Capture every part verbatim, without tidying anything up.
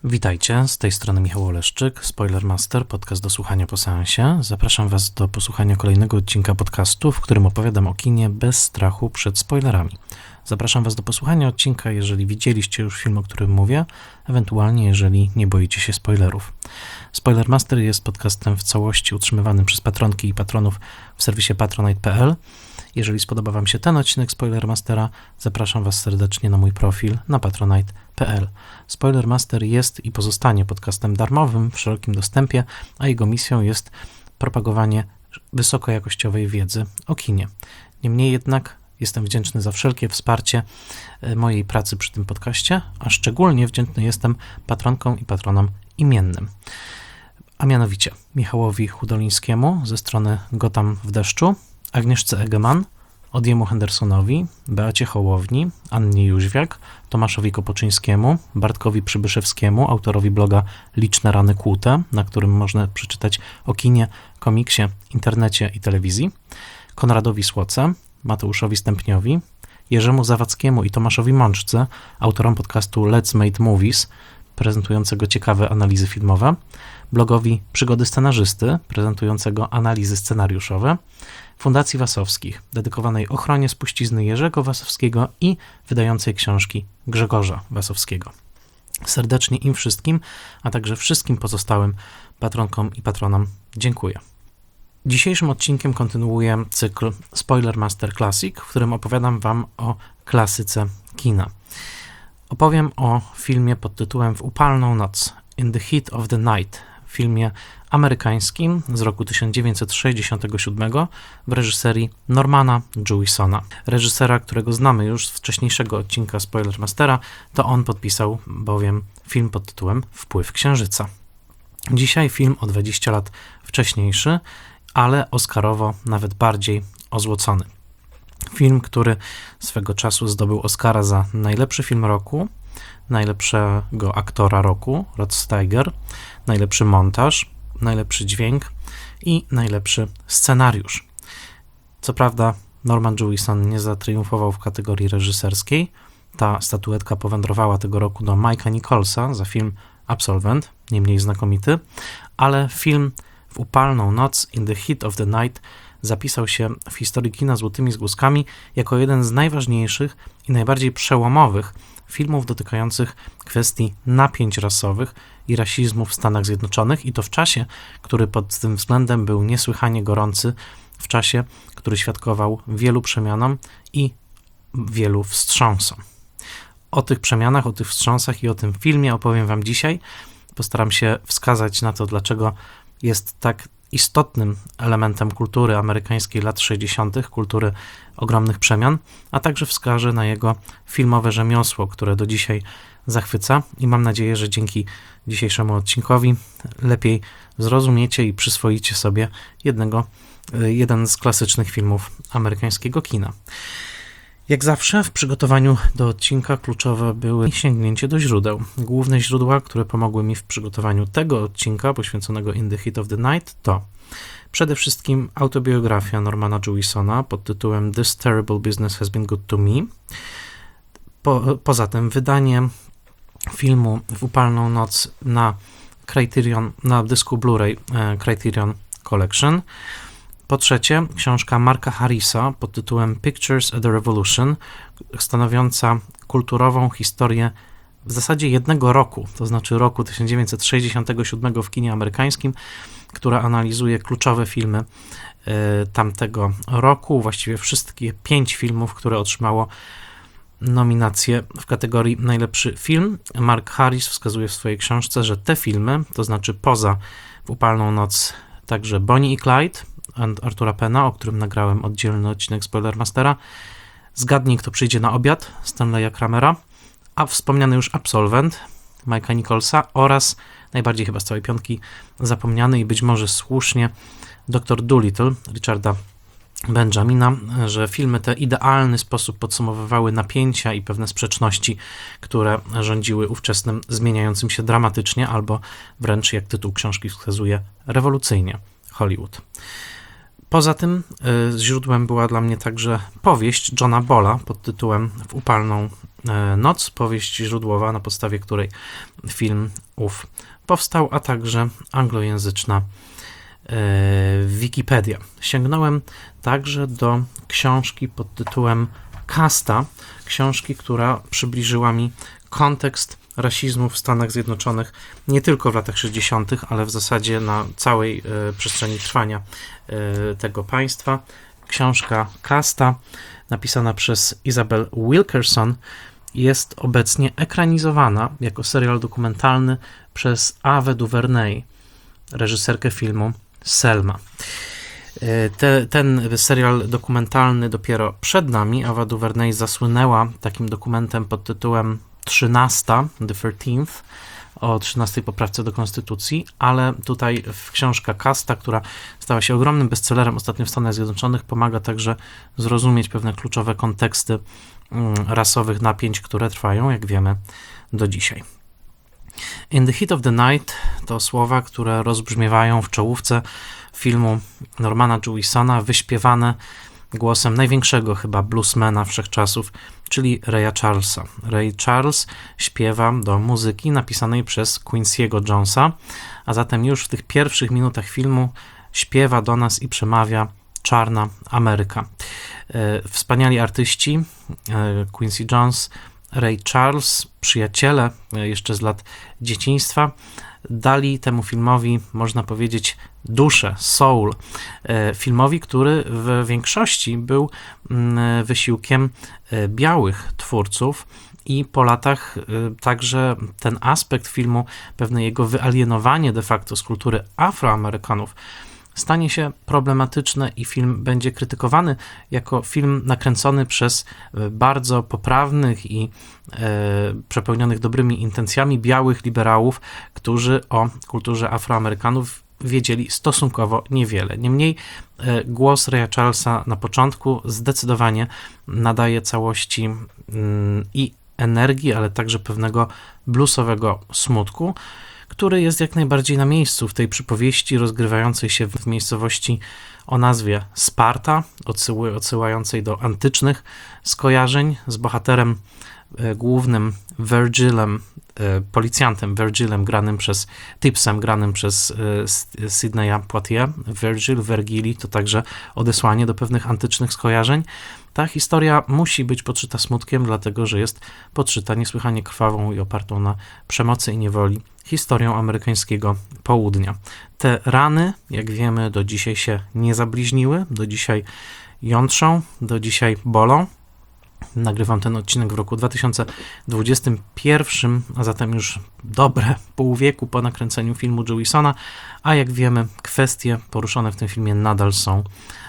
Witajcie, z tej strony Michał Oleszczyk, Spoilermaster, podcast do słuchania po seansie. Zapraszam Was do posłuchania kolejnego odcinka podcastu, w którym opowiadam o kinie bez strachu przed spoilerami. Zapraszam Was do posłuchania odcinka, jeżeli widzieliście już film, o którym mówię, ewentualnie jeżeli nie boicie się spoilerów. Spoilermaster jest podcastem w całości utrzymywanym przez patronki i patronów w serwisie patronite kropka p l. Jeżeli spodoba Wam się ten odcinek Spoilermastera, zapraszam Was serdecznie na mój profil na patronite kropka p l. Spoilermaster jest i pozostanie podcastem darmowym w szerokim dostępie, a jego misją jest propagowanie wysokojakościowej wiedzy o kinie. Niemniej jednak jestem wdzięczny za wszelkie wsparcie mojej pracy przy tym podcaście, a szczególnie wdzięczny jestem patronkom i patronom imiennym. A mianowicie Michałowi Hudolińskiemu ze strony Gotham w deszczu, Agnieszce Egeman, Odiemu Hendersonowi, Beacie Hołowni, Annie Jóźwiak, Tomaszowi Kopoczyńskiemu, Bartkowi Przybyszewskiemu, autorowi bloga Liczne rany kłute, na którym można przeczytać o kinie, komiksie, internecie i telewizji, Konradowi Słoce, Mateuszowi Stępniowi, Jerzemu Zawadzkiemu i Tomaszowi Mączce, autorom podcastu Let's Made Movies, prezentującego ciekawe analizy filmowe, blogowi Przygody Scenarzysty, prezentującego analizy scenariuszowe, Fundacji Wasowskich, dedykowanej ochronie spuścizny Jerzego Wasowskiego i wydającej książki Grzegorza Wasowskiego. Serdecznie im wszystkim, a także wszystkim pozostałym patronkom i patronom dziękuję. Dzisiejszym odcinkiem kontynuuję cykl Spoilermaster Classic, w którym opowiadam Wam o klasyce kina. Opowiem o filmie pod tytułem W upalną noc, In the Heat of the Night, filmie amerykańskim z roku tysiąc dziewięćset sześćdziesiątego siódmego w reżyserii Normana Jewisona. Reżysera, którego znamy już z wcześniejszego odcinka Spoilermastera, to on podpisał bowiem film pod tytułem Wpływ Księżyca. Dzisiaj film o dwadzieścia lat wcześniejszy, ale oscarowo nawet bardziej ozłocony. Film, który swego czasu zdobył Oscara za najlepszy film roku, najlepszego aktora roku, Rod Steiger, najlepszy montaż, najlepszy dźwięk i najlepszy scenariusz. Co prawda Norman Jewison nie zatriumfował w kategorii reżyserskiej. Ta statuetka powędrowała tego roku do Mike'a Nicholsa za film Absolvent, nie mniej znakomity, ale film W upalną noc, In the Heat of the Night, zapisał się w historii kina złotymi zgłoskami jako jeden z najważniejszych i najbardziej przełomowych filmów dotykających kwestii napięć rasowych i rasizmu w Stanach Zjednoczonych, i to w czasie, który pod tym względem był niesłychanie gorący, w czasie, który świadkował wielu przemianom i wielu wstrząsom. O tych przemianach, o tych wstrząsach i o tym filmie opowiem Wam dzisiaj. Postaram się wskazać na to, dlaczego jest tak istotnym elementem kultury amerykańskiej lat sześćdziesiątych, kultury ogromnych przemian, a także wskażę na jego filmowe rzemiosło, które do dzisiaj zachwyca, i mam nadzieję, że dzięki dzisiejszemu odcinkowi lepiej zrozumiecie i przyswoicie sobie jednego, jeden z klasycznych filmów amerykańskiego kina. Jak zawsze w przygotowaniu do odcinka kluczowe były sięgnięcie do źródeł. Główne źródła, które pomogły mi w przygotowaniu tego odcinka poświęconego In the Heat of the Night, to przede wszystkim autobiografia Normana Jewisona pod tytułem This Terrible Business Has Been Good to Me. Po, poza tym wydanie filmu W upalną noc na Criterion, na dysku Blu-ray e, Criterion Collection. Po trzecie, książka Marka Harrisa pod tytułem Pictures at the Revolution, stanowiąca kulturową historię w zasadzie jednego roku, to znaczy roku tysiąc dziewięćset sześćdziesiątego siódmego w kinie amerykańskim, która analizuje kluczowe filmy y, tamtego roku, właściwie wszystkie pięć filmów, które otrzymało nominację w kategorii najlepszy film. Mark Harris wskazuje w swojej książce, że te filmy, to znaczy poza W upalną noc także Bonnie i Clyde Artura Penna, o którym nagrałem oddzielny odcinek Spoilermastera, Zgadnij, kto przyjdzie na obiad Stanleya Kramera, a wspomniany już Absolvent Mike'a Nicholsa oraz najbardziej chyba z całej piątki zapomniany i być może słusznie doktor Dolittle Richarda Benjamina, że filmy te w idealny sposób podsumowywały napięcia i pewne sprzeczności, które rządziły ówczesnym zmieniającym się dramatycznie albo wręcz, jak tytuł książki wskazuje, rewolucyjnie Hollywood. Poza tym y, źródłem była dla mnie także powieść Johna Bolla pod tytułem W upalną Noc, powieść źródłowa, na podstawie której film ów powstał, a także anglojęzyczna Wikipedia. Sięgnąłem także do książki pod tytułem Kasta, książki, która przybliżyła mi kontekst rasizmu w Stanach Zjednoczonych nie tylko w latach sześćdziesiątych, ale w zasadzie na całej e, przestrzeni trwania e, tego państwa. Książka Kasta, napisana przez Isabel Wilkerson, jest obecnie ekranizowana jako serial dokumentalny przez Ave DuVernay, reżyserkę filmu Selma. Te, ten serial dokumentalny dopiero przed nami. Ava DuVernay zasłynęła takim dokumentem pod tytułem trzynaście, The thirteenth, o trzynastej poprawce do konstytucji, ale tutaj w książka Kasta, która stała się ogromnym bestsellerem ostatnio w Stanach Zjednoczonych, pomaga także zrozumieć pewne kluczowe konteksty rasowych napięć, które trwają, jak wiemy, do dzisiaj. In the Heat of the Night to słowa, które rozbrzmiewają w czołówce filmu Normana Jewisona, wyśpiewane głosem największego chyba bluesmana wszechczasów, czyli Raya Charlesa. Ray Charles śpiewa do muzyki napisanej przez Quincy'ego Jonesa, a zatem już w tych pierwszych minutach filmu śpiewa do nas i przemawia czarna Ameryka. Wspaniali artyści, Quincy Jones, Ray Charles, przyjaciele jeszcze z lat dzieciństwa, dali temu filmowi, można powiedzieć, duszę, soul. Filmowi, który w większości był wysiłkiem białych twórców i po latach także ten aspekt filmu, pewne jego wyalienowanie de facto z kultury Afroamerykanów, stanie się problematyczne i film będzie krytykowany jako film nakręcony przez bardzo poprawnych i e, przepełnionych dobrymi intencjami białych liberałów, którzy o kulturze Afroamerykanów wiedzieli stosunkowo niewiele. Niemniej e, głos Raya Charlesa na początku zdecydowanie nadaje całości mm, i energii, ale także pewnego bluesowego smutku, który jest jak najbardziej na miejscu w tej przypowieści rozgrywającej się w miejscowości o nazwie Sparta, odsyły, odsyłającej do antycznych skojarzeń z bohaterem e, głównym Virgilem, e, policjantem Virgilem granym przez, Tipsem granym przez e, Sydneya Poitier. Virgil, Vergili to także odesłanie do pewnych antycznych skojarzeń. Ta historia musi być podszyta smutkiem, dlatego że jest podszyta niesłychanie krwawą i opartą na przemocy i niewoli historią amerykańskiego południa. Te rany, jak wiemy, do dzisiaj się nie zabliźniły, do dzisiaj jątrzą, do dzisiaj bolą. Nagrywam ten odcinek w roku dwa tysiące dwudziestym pierwszym, a zatem już dobre pół wieku po nakręceniu filmu Jewisona, a jak wiemy, kwestie poruszone w tym filmie nadal są,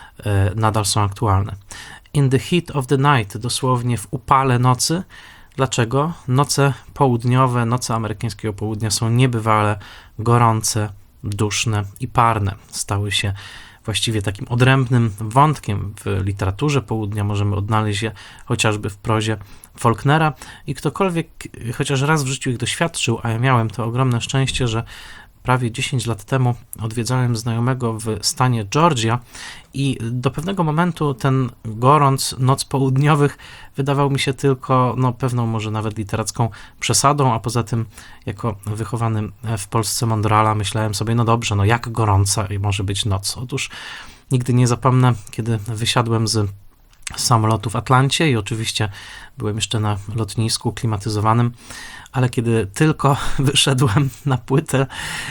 e, nadal są aktualne. In the heat of the night, dosłownie w upale nocy. Dlaczego? Noce południowe, noce amerykańskiego południa są niebywale gorące, duszne i parne. Stały się właściwie takim odrębnym wątkiem w literaturze południa. Możemy odnaleźć je chociażby w prozie Faulknera i ktokolwiek chociaż raz w życiu ich doświadczył, a ja miałem to ogromne szczęście, że prawie dziesięć lat temu odwiedzałem znajomego w stanie Georgia i do pewnego momentu ten gorąc noc południowych wydawał mi się tylko no, pewną może nawet literacką przesadą, a poza tym jako wychowany w Polsce mądrala myślałem sobie, no dobrze, no jak gorąca może być noc. Otóż nigdy nie zapomnę, kiedy wysiadłem z samolotu w Atlancie i oczywiście byłem jeszcze na lotnisku klimatyzowanym, ale kiedy tylko wyszedłem na płytę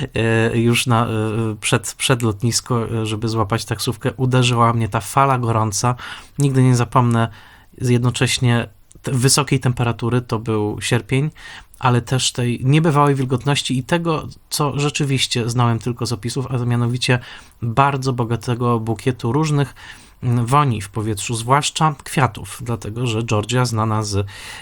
już na, przed, przed lotnisko, żeby złapać taksówkę, uderzyła mnie ta fala gorąca. Nigdy nie zapomnę jednocześnie wysokiej temperatury, to był sierpień, ale też tej niebywałej wilgotności i tego, co rzeczywiście znałem tylko z opisów, a mianowicie bardzo bogatego bukietu różnych woni w powietrzu, zwłaszcza kwiatów, dlatego że Georgia znana z e,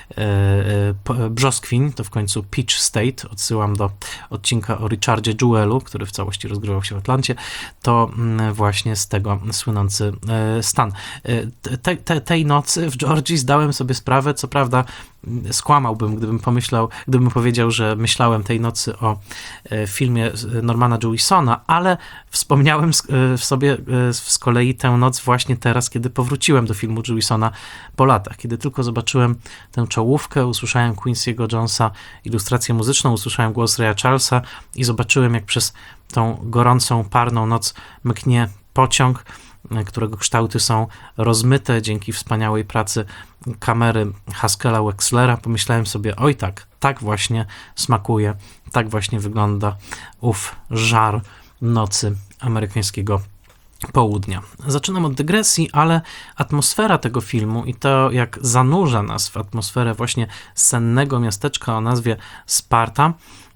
e, brzoskwiń, to w końcu Peach State, odsyłam do odcinka o Richardzie Jewellu, który w całości rozgrywał się w Atlancie, to m, właśnie z tego słynący e, stan. E, te, te, tej nocy w Georgii zdałem sobie sprawę, co prawda skłamałbym, gdybym pomyślał, gdybym powiedział, że myślałem tej nocy o e, filmie Normana Jewisona, ale wspomniałem z, e, w sobie e, z kolei tę noc właśnie właśnie teraz, kiedy powróciłem do filmu Jewisona po latach. Kiedy tylko zobaczyłem tę czołówkę, usłyszałem Quincy'ego Jonesa ilustrację muzyczną, usłyszałem głos Raya Charlesa i zobaczyłem, jak przez tą gorącą, parną noc mknie pociąg, którego kształty są rozmyte dzięki wspaniałej pracy kamery Haskella Wexlera. Pomyślałem sobie, oj tak, tak właśnie smakuje, tak właśnie wygląda ów żar nocy amerykańskiego południa. Zaczynam od dygresji, ale atmosfera tego filmu i to, jak zanurza nas w atmosferę właśnie sennego miasteczka o nazwie Sparta,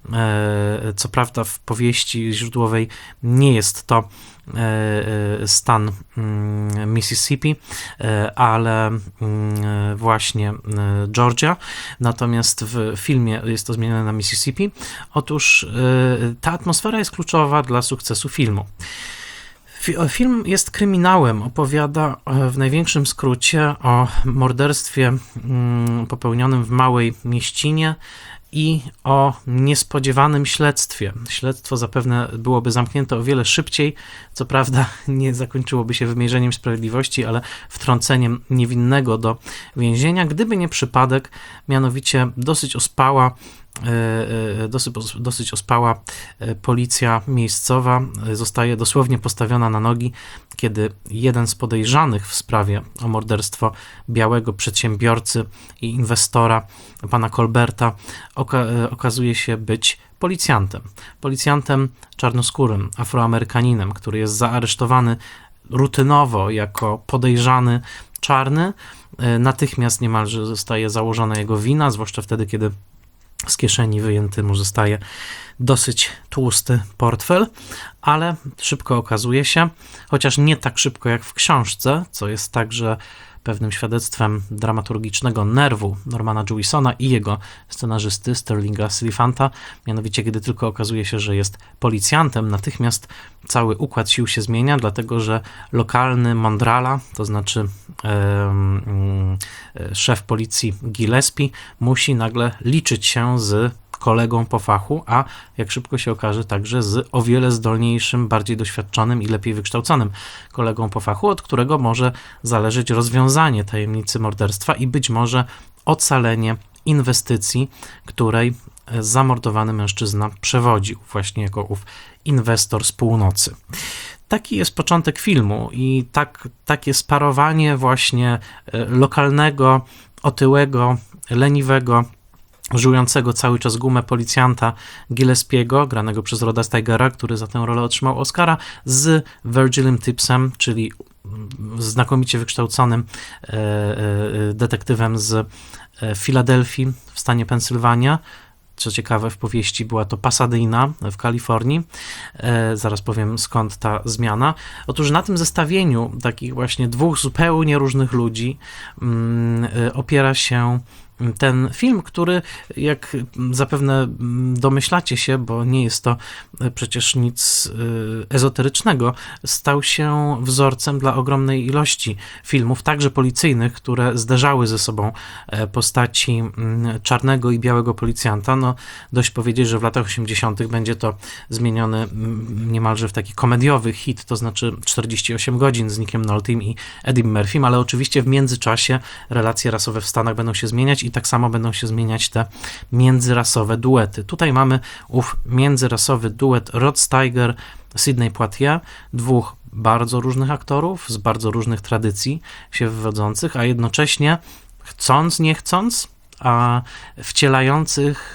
co prawda w powieści źródłowej nie jest to stan Mississippi, ale właśnie Georgia, natomiast w filmie jest to zmienione na Mississippi. Otóż ta atmosfera jest kluczowa dla sukcesu filmu. Film jest kryminałem, opowiada w największym skrócie o morderstwie popełnionym w małej mieścinie i o niespodziewanym śledztwie. Śledztwo zapewne byłoby zamknięte o wiele szybciej, co prawda nie zakończyłoby się wymierzeniem sprawiedliwości, ale wtrąceniem niewinnego do więzienia, gdyby nie przypadek, mianowicie dosyć ospała Dosyć, dosyć ospała policja miejscowa zostaje dosłownie postawiona na nogi, kiedy jeden z podejrzanych w sprawie o morderstwo białego przedsiębiorcy i inwestora, pana Colberta, oka- okazuje się być policjantem. Policjantem czarnoskórym, afroamerykaninem, który jest zaaresztowany rutynowo jako podejrzany czarny. Natychmiast niemalże zostaje założona jego wina, zwłaszcza wtedy, kiedy z kieszeni wyjęty mu zostaje dosyć tłusty portfel, ale szybko okazuje się, chociaż nie tak szybko jak w książce, co jest także pewnym świadectwem dramaturgicznego nerwu Normana Jewisona i jego scenarzysty Sterlinga Silifanta, mianowicie kiedy tylko okazuje się, że jest policjantem, natychmiast cały układ sił się zmienia, dlatego że lokalny Mondrala, to znaczy e, e, szef policji Gillespie, musi nagle liczyć się z kolegą po fachu, a jak szybko się okaże, także z o wiele zdolniejszym, bardziej doświadczonym i lepiej wykształconym kolegą po fachu, od którego może zależeć rozwiązanie tajemnicy morderstwa i być może ocalenie inwestycji, której zamordowany mężczyzna przewodził, właśnie jako ów inwestor z północy. Taki jest początek filmu i tak, takie sparowanie właśnie lokalnego, otyłego, leniwego, żującego cały czas gumę policjanta Gillespiego, granego przez Roda Steigera, który za tę rolę otrzymał Oscara, z Virgilem Tipsem, czyli znakomicie wykształconym e, e, detektywem z Filadelfii w stanie Pensylwania. Co ciekawe, w powieści była to Pasadena w Kalifornii. E, zaraz powiem, skąd ta zmiana. Otóż na tym zestawieniu takich właśnie dwóch zupełnie różnych ludzi mm, e, opiera się ten film, który, jak zapewne domyślacie się, bo nie jest to przecież nic ezoterycznego, stał się wzorcem dla ogromnej ilości filmów, także policyjnych, które zderzały ze sobą postaci czarnego i białego policjanta. No, dość powiedzieć, że w latach osiemdziesiątych będzie to zmieniony niemalże w taki komediowy hit, to znaczy czterdzieści osiem godzin z Nickiem Noltym i Eddie Murphym, ale oczywiście w międzyczasie relacje rasowe w Stanach będą się zmieniać i tak samo będą się zmieniać te międzyrasowe duety. Tutaj mamy ów międzyrasowy duet Rod Steiger, Sidney Poitier, dwóch bardzo różnych aktorów z bardzo różnych tradycji się wywodzących, a jednocześnie chcąc, nie chcąc, a wcielających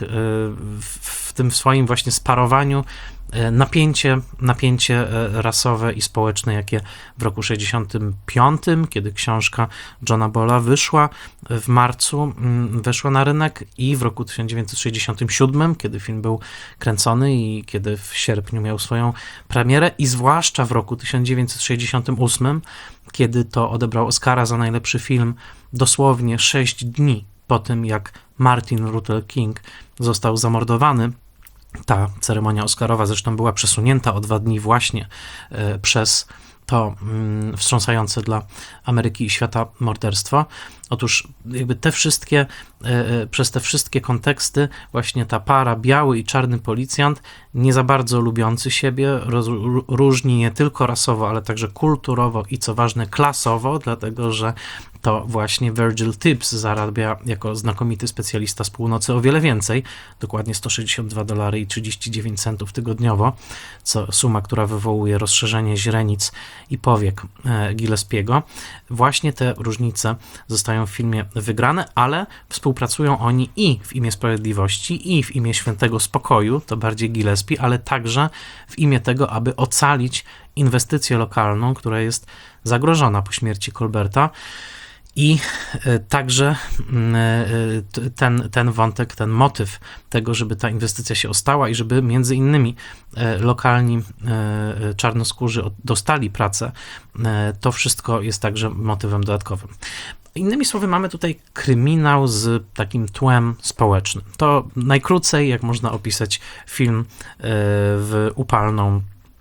w tym swoim właśnie sparowaniu napięcie, napięcie rasowe i społeczne, jakie w roku sześćdziesiątym piątym, kiedy książka Johna Bolla wyszła w marcu, weszła na rynek, i w roku tysiąc dziewięćset sześćdziesiątym siódmym, kiedy film był kręcony i kiedy w sierpniu miał swoją premierę, i zwłaszcza w roku tysiąc dziewięćset sześćdziesiątym ósmym, kiedy to odebrał Oscara za najlepszy film dosłownie sześć dni po tym, jak Martin Luther King został zamordowany. Ta ceremonia oscarowa zresztą była przesunięta o dwa dni właśnie e, przez to mm, wstrząsające dla Ameryki i świata morderstwo. Otóż jakby te wszystkie, e, przez te wszystkie konteksty właśnie ta para, biały i czarny policjant, nie za bardzo lubiący siebie, roz, różni nie tylko rasowo, ale także kulturowo i co ważne klasowo, dlatego że to właśnie Virgil Tibbs zarabia jako znakomity specjalista z północy o wiele więcej, dokładnie sto sześćdziesiąt dwa dolary i trzydzieści dziewięć centów tygodniowo, co suma, która wywołuje rozszerzenie źrenic i powiek Gillespiego. Właśnie te różnice zostają w filmie wygrane, ale współpracują oni i w imię sprawiedliwości, i w imię świętego spokoju, to bardziej Gillespie, ale także w imię tego, aby ocalić inwestycję lokalną, która jest zagrożona po śmierci Colberta. I także ten, ten wątek, ten motyw tego, żeby ta inwestycja się ostała i żeby między innymi lokalni czarnoskórzy dostali pracę, to wszystko jest także motywem dodatkowym. Innymi słowy, mamy tutaj kryminał z takim tłem społecznym. To najkrócej, jak można opisać film w upalną,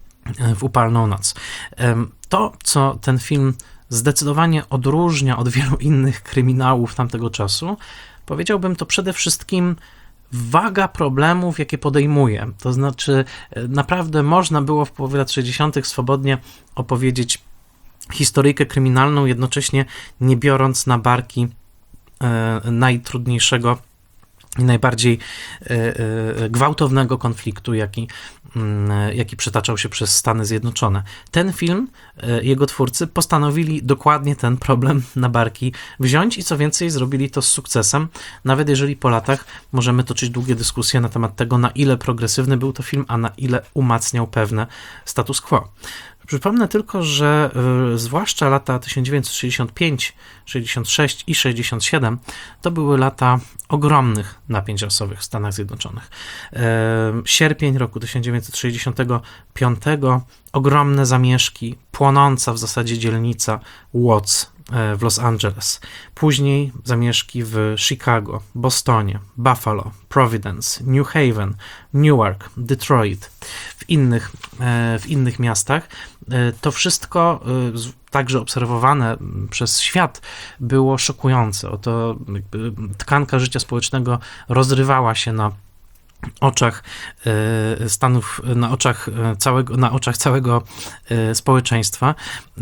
w upalną noc. To, co ten film zdecydowanie odróżnia od wielu innych kryminałów tamtego czasu, powiedziałbym, to przede wszystkim waga problemów, jakie podejmuje. To znaczy, naprawdę można było w połowie lat sześćdziesiątych swobodnie opowiedzieć historyjkę kryminalną, jednocześnie nie biorąc na barki e, najtrudniejszego i najbardziej e, e, gwałtownego konfliktu, jaki, m, jaki przetaczał się przez Stany Zjednoczone. Ten film, e, jego twórcy postanowili dokładnie ten problem na barki wziąć i co więcej zrobili to z sukcesem, nawet jeżeli po latach możemy toczyć długie dyskusje na temat tego, na ile progresywny był to film, a na ile umacniał pewne status quo. Przypomnę tylko, że y, zwłaszcza lata tysiąc dziewięćset sześćdziesiąt pięć, sześćdziesiąt sześć i sześćdziesiąt siedem to były lata ogromnych napięć rasowych w Stanach Zjednoczonych. Y, sierpień roku tysiąc dziewięćset sześćdziesiątego piątego, ogromne zamieszki, płonąca w zasadzie dzielnica Watts w Los Angeles. Później zamieszki w Chicago, Bostonie, Buffalo, Providence, New Haven, Newark, Detroit, w innych, w innych miastach. To wszystko, także obserwowane przez świat, było szokujące. Oto tkanka życia społecznego rozrywała się na oczach Stanów, na oczach całego, na oczach całego społeczeństwa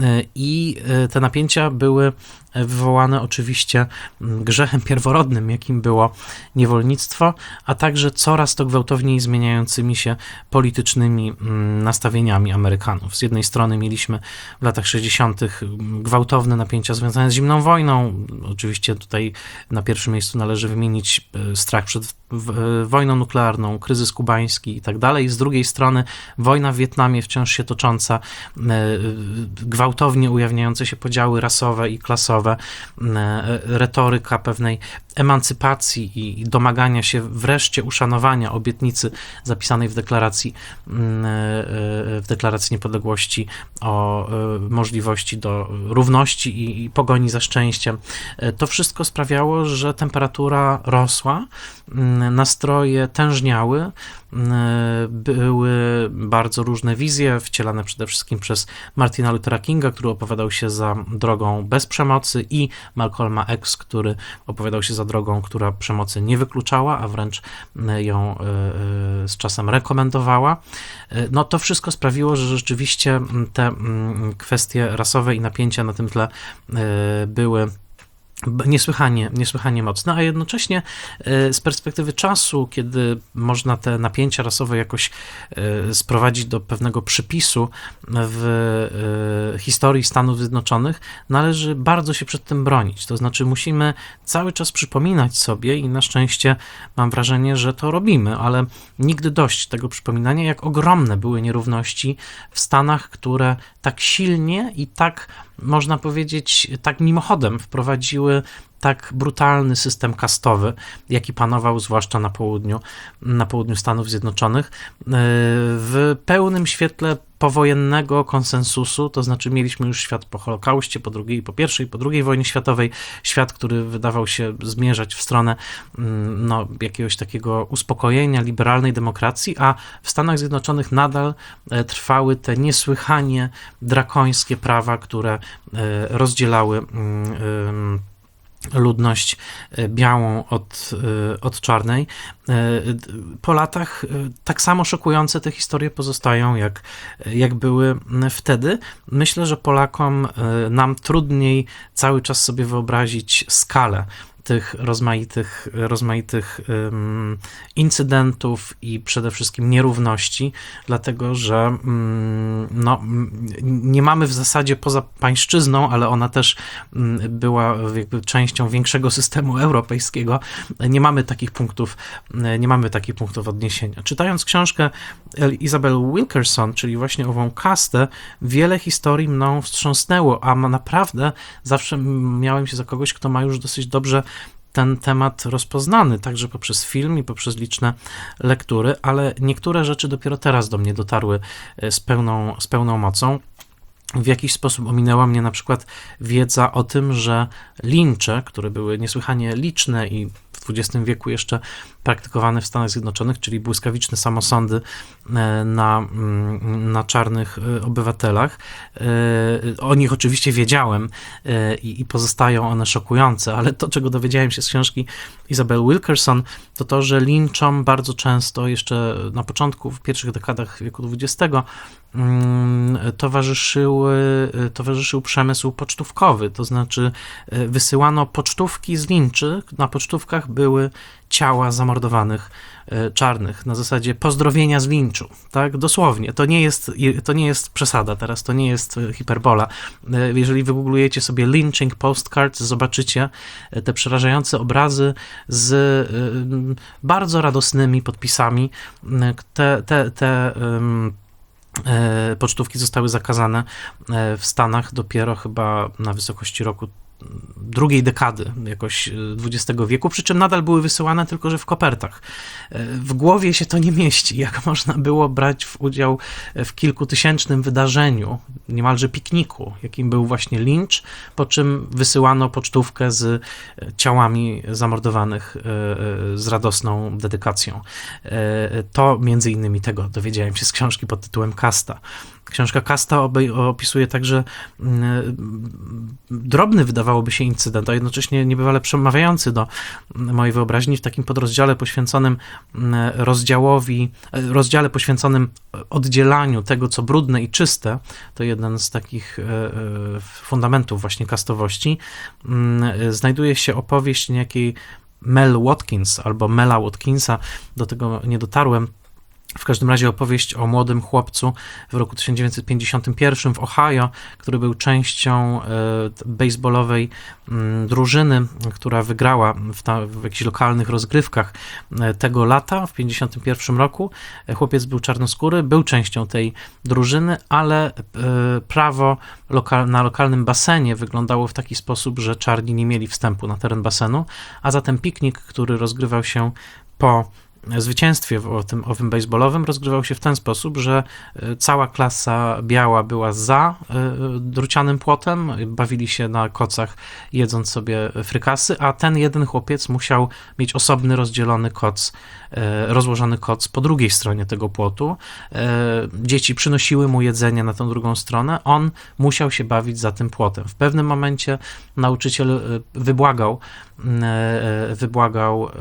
i te napięcia były wywołane oczywiście grzechem pierworodnym, jakim było niewolnictwo, a także coraz to gwałtowniej zmieniającymi się politycznymi nastawieniami Amerykanów. Z jednej strony mieliśmy w latach sześćdziesiątych gwałtowne napięcia związane z zimną wojną. Oczywiście tutaj na pierwszym miejscu należy wymienić strach przed wojną nuklearną, kryzys kubański i tak dalej. Z drugiej strony wojna w Wietnamie wciąż się tocząca, gwałtownie ujawniające się podziały rasowe i klasowe, retoryka pewnej emancypacji i domagania się wreszcie uszanowania obietnicy zapisanej w deklaracji, w deklaracji niepodległości o możliwości do równości i pogoni za szczęściem. To wszystko sprawiało, że temperatura rosła, nastroje tężniały, były bardzo różne wizje, wcielane przede wszystkim przez Martina Luthera Kinga, który opowiadał się za drogą bez przemocy, i Malcolma X, który opowiadał się za drogą, która przemocy nie wykluczała, a wręcz ją z czasem rekomendowała. No to wszystko sprawiło, że rzeczywiście te kwestie rasowe i napięcia na tym tle były niesłychanie, niesłychanie mocne, a jednocześnie z perspektywy czasu, kiedy można te napięcia rasowe jakoś sprowadzić do pewnego przypisu w historii Stanów Zjednoczonych, należy bardzo się przed tym bronić. To znaczy musimy cały czas przypominać sobie, i na szczęście mam wrażenie, że to robimy, ale nigdy dość tego przypominania, jak ogromne były nierówności w Stanach, które tak silnie i tak, można powiedzieć, tak mimochodem wprowadziły tak brutalny system kastowy, jaki panował zwłaszcza na południu, na południu Stanów Zjednoczonych, w pełnym świetle powojennego konsensusu, to znaczy mieliśmy już świat po Holokauście, po drugiej, po pierwszej, po drugiej wojnie światowej, świat, który wydawał się zmierzać w stronę no, jakiegoś takiego uspokojenia, liberalnej demokracji, a w Stanach Zjednoczonych nadal trwały te niesłychanie drakońskie prawa, które rozdzielały ludność białą od, od czarnej. Po latach tak samo szokujące te historie pozostają, jak, jak były wtedy. Myślę, że Polakom nam trudniej cały czas sobie wyobrazić skalę tych rozmaitych, rozmaitych um, incydentów i przede wszystkim nierówności, dlatego że um, no, nie mamy w zasadzie poza pańszczyzną, ale ona też um, była jakby częścią większego systemu europejskiego, nie mamy takich punktów, nie mamy takich punktów odniesienia. Czytając książkę Isabel Wilkerson, czyli właśnie ową kastę, wiele historii mną wstrząsnęło, a naprawdę zawsze miałem się za kogoś, kto ma już dosyć dobrze ten temat rozpoznany, także poprzez film i poprzez liczne lektury, ale niektóre rzeczy dopiero teraz do mnie dotarły z pełną, z pełną mocą. W jakiś sposób ominęła mnie na przykład wiedza o tym, że lincze, które były niesłychanie liczne i w dwudziestym wieku jeszcze praktykowane w Stanach Zjednoczonych, czyli błyskawiczne samosądy na, na czarnych obywatelach. O nich oczywiście wiedziałem i, i pozostają one szokujące, ale to, czego dowiedziałem się z książki Isabel Wilkerson, to to, że linczom bardzo często jeszcze na początku, w pierwszych dekadach wieku dwudziestego towarzyszył, towarzyszył przemysł pocztówkowy, to znaczy wysyłano pocztówki z linczy, na pocztówkach były ciała zamordowanych czarnych, na zasadzie pozdrowienia z linczu, tak, dosłownie, to nie jest, to nie jest przesada teraz, to nie jest hiperbola. Jeżeli wygooglujecie sobie lynching postcards, zobaczycie te przerażające obrazy z bardzo radosnymi podpisami, te, te, te pocztówki zostały zakazane w Stanach dopiero chyba na wysokości roku drugiej dekady jakoś dwudziestego wieku, przy czym nadal były wysyłane, tylko że w kopertach. W głowie się to nie mieści, jak można było brać w udział w kilkutysięcznym wydarzeniu, niemalże pikniku, jakim był właśnie lincz, po czym wysyłano pocztówkę z ciałami zamordowanych z radosną dedykacją. To między innymi tego dowiedziałem się z książki pod tytułem Kasta. Książka Kasta opisuje także drobny, wydawałoby się, incydent, a jednocześnie niebywale przemawiający do mojej wyobraźni w takim podrozdziale poświęconym rozdziałowi, rozdziale poświęconym oddzielaniu tego, co brudne i czyste. To jeden z takich fundamentów właśnie kastowości. Znajduje się opowieść niejakiej Mel Watkins albo Mela Watkinsa, do tego nie dotarłem. W każdym razie opowieść o młodym chłopcu w roku tysiąc dziewięćset pięćdziesiątym pierwszym w Ohio, który był częścią baseballowej drużyny, która wygrała w, ta, w jakichś lokalnych rozgrywkach tego lata, w pięćdziesiątym pierwszym roku. Chłopiec był czarnoskóry, był częścią tej drużyny, ale prawo lokal, na lokalnym basenie wyglądało w taki sposób, że czarni nie mieli wstępu na teren basenu, a zatem piknik, który rozgrywał się po zwycięstwie w tym owym baseballowym, rozgrywał się w ten sposób, że cała klasa biała była za drucianym płotem, bawili się na kocach, jedząc sobie frykasy, a ten jeden chłopiec musiał mieć osobny, rozdzielony koc, rozłożony koc po drugiej stronie tego płotu. Dzieci przynosiły mu jedzenie na tę drugą stronę, on musiał się bawić za tym płotem. W pewnym momencie nauczyciel wybłagał, wybłagał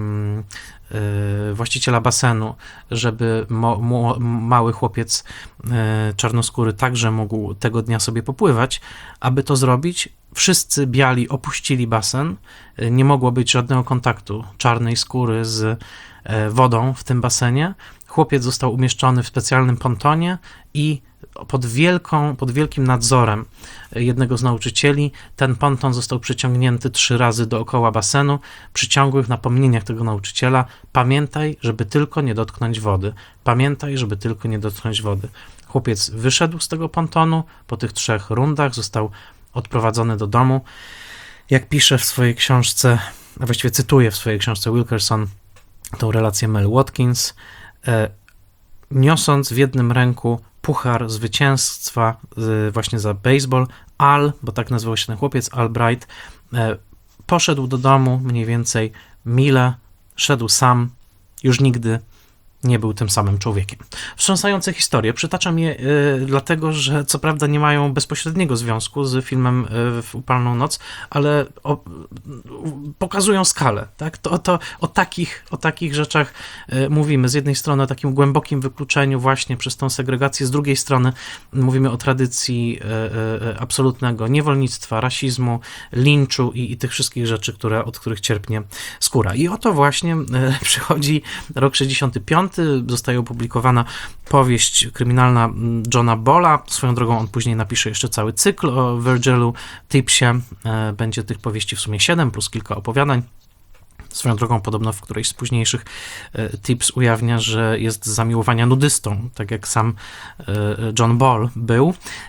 właściciela basenu, żeby mo, mo, mały chłopiec czarnoskóry także mógł tego dnia sobie popływać. Aby to zrobić, wszyscy biali opuścili basen, nie mogło być żadnego kontaktu czarnej skóry z wodą w tym basenie. Chłopiec został umieszczony w specjalnym pontonie i pod, wielką, pod wielkim nadzorem jednego z nauczycieli ten ponton został przyciągnięty trzy razy dookoła basenu, przy ciągłych napomnieniach tego nauczyciela: pamiętaj, żeby tylko nie dotknąć wody, pamiętaj, żeby tylko nie dotknąć wody. Chłopiec wyszedł z tego pontonu, po tych trzech rundach został odprowadzony do domu Jak pisze w swojej książce, a właściwie cytuje w swojej książce Wilkerson tą relację Mel Watkins, e, niosąc w jednym ręku puchar zwycięstwa y, właśnie za baseball, Al, bo tak nazywał się ten chłopiec, Al Bright, e, poszedł do domu mniej więcej mile, szedł sam, już nigdy nie był tym samym człowiekiem. Wstrząsające historie. Przytaczam je y, dlatego, że co prawda nie mają bezpośredniego związku z filmem y, w Upalną noc, ale o, y, pokazują skalę. Tak? To, to o, takich, o takich rzeczach y, mówimy. Z jednej strony o takim głębokim wykluczeniu właśnie przez tą segregację, z drugiej strony mówimy o tradycji y, y, absolutnego niewolnictwa, rasizmu, linczu i, i tych wszystkich rzeczy, które, od których cierpnie skóra. I oto właśnie y, przychodzi rok sześćdziesiąty piąty, zostaje opublikowana powieść kryminalna Johna Balla. Swoją drogą on później napisze jeszcze cały cykl o Virgilu Tippsie. Będzie tych powieści w sumie siedem, plus kilka opowiadań. Swoją drogą, podobno w którejś z późniejszych Tipps ujawnia, że jest z zamiłowania nudystą, tak jak sam John Ball był,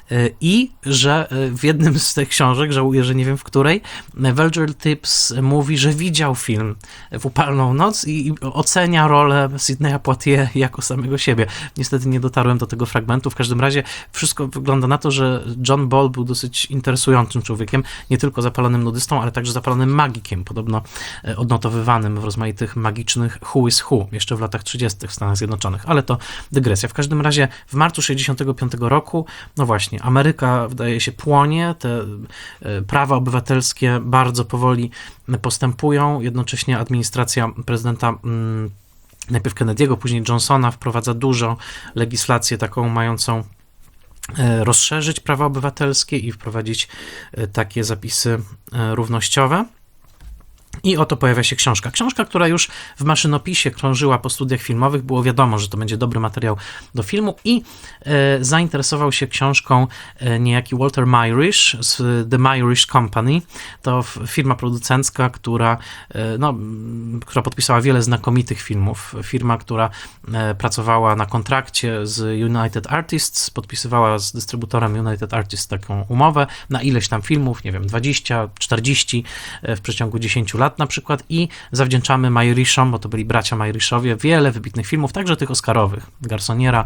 i że w jednym z tych książek, żałuję, że nie wiem w której, Virgil Tipps mówi, że widział film w Upalną noc i ocenia rolę Sidneya Poitier jako samego siebie. Niestety nie dotarłem do tego fragmentu. W każdym razie wszystko wygląda na to, że John Ball był dosyć interesującym człowiekiem, nie tylko zapalonym nudystą, ale także zapalonym magikiem, podobno odnotowywany w rozmaitych magicznych who is who, jeszcze w latach trzydziestych w Stanach Zjednoczonych, ale to dygresja. W każdym razie w marcu sześćdziesiątego piątego roku, no właśnie, Ameryka wydaje się płonie, te prawa obywatelskie bardzo powoli postępują, jednocześnie administracja prezydenta hmm, najpierw Kennedy'ego, później Johnsona wprowadza dużo legislację taką mającą rozszerzyć prawa obywatelskie i wprowadzić takie zapisy równościowe. I oto pojawia się książka. Książka, która już w maszynopisie krążyła po studiach filmowych. Było wiadomo, że to będzie dobry materiał do filmu i e, zainteresował się książką e, niejaki Walter Myrish z The Myrish Company. To firma producencka, która, e, no, która podpisała wiele znakomitych filmów. Firma, która e, pracowała na kontrakcie z United Artists, podpisywała z dystrybutorem United Artists taką umowę na ileś tam filmów, nie wiem, dwadzieścia, czterdzieści e, w przeciągu dziesięciu lat na przykład i zawdzięczamy Myrishom, bo to byli bracia Myrishowie, wiele wybitnych filmów, także tych oscarowych, Garsoniera,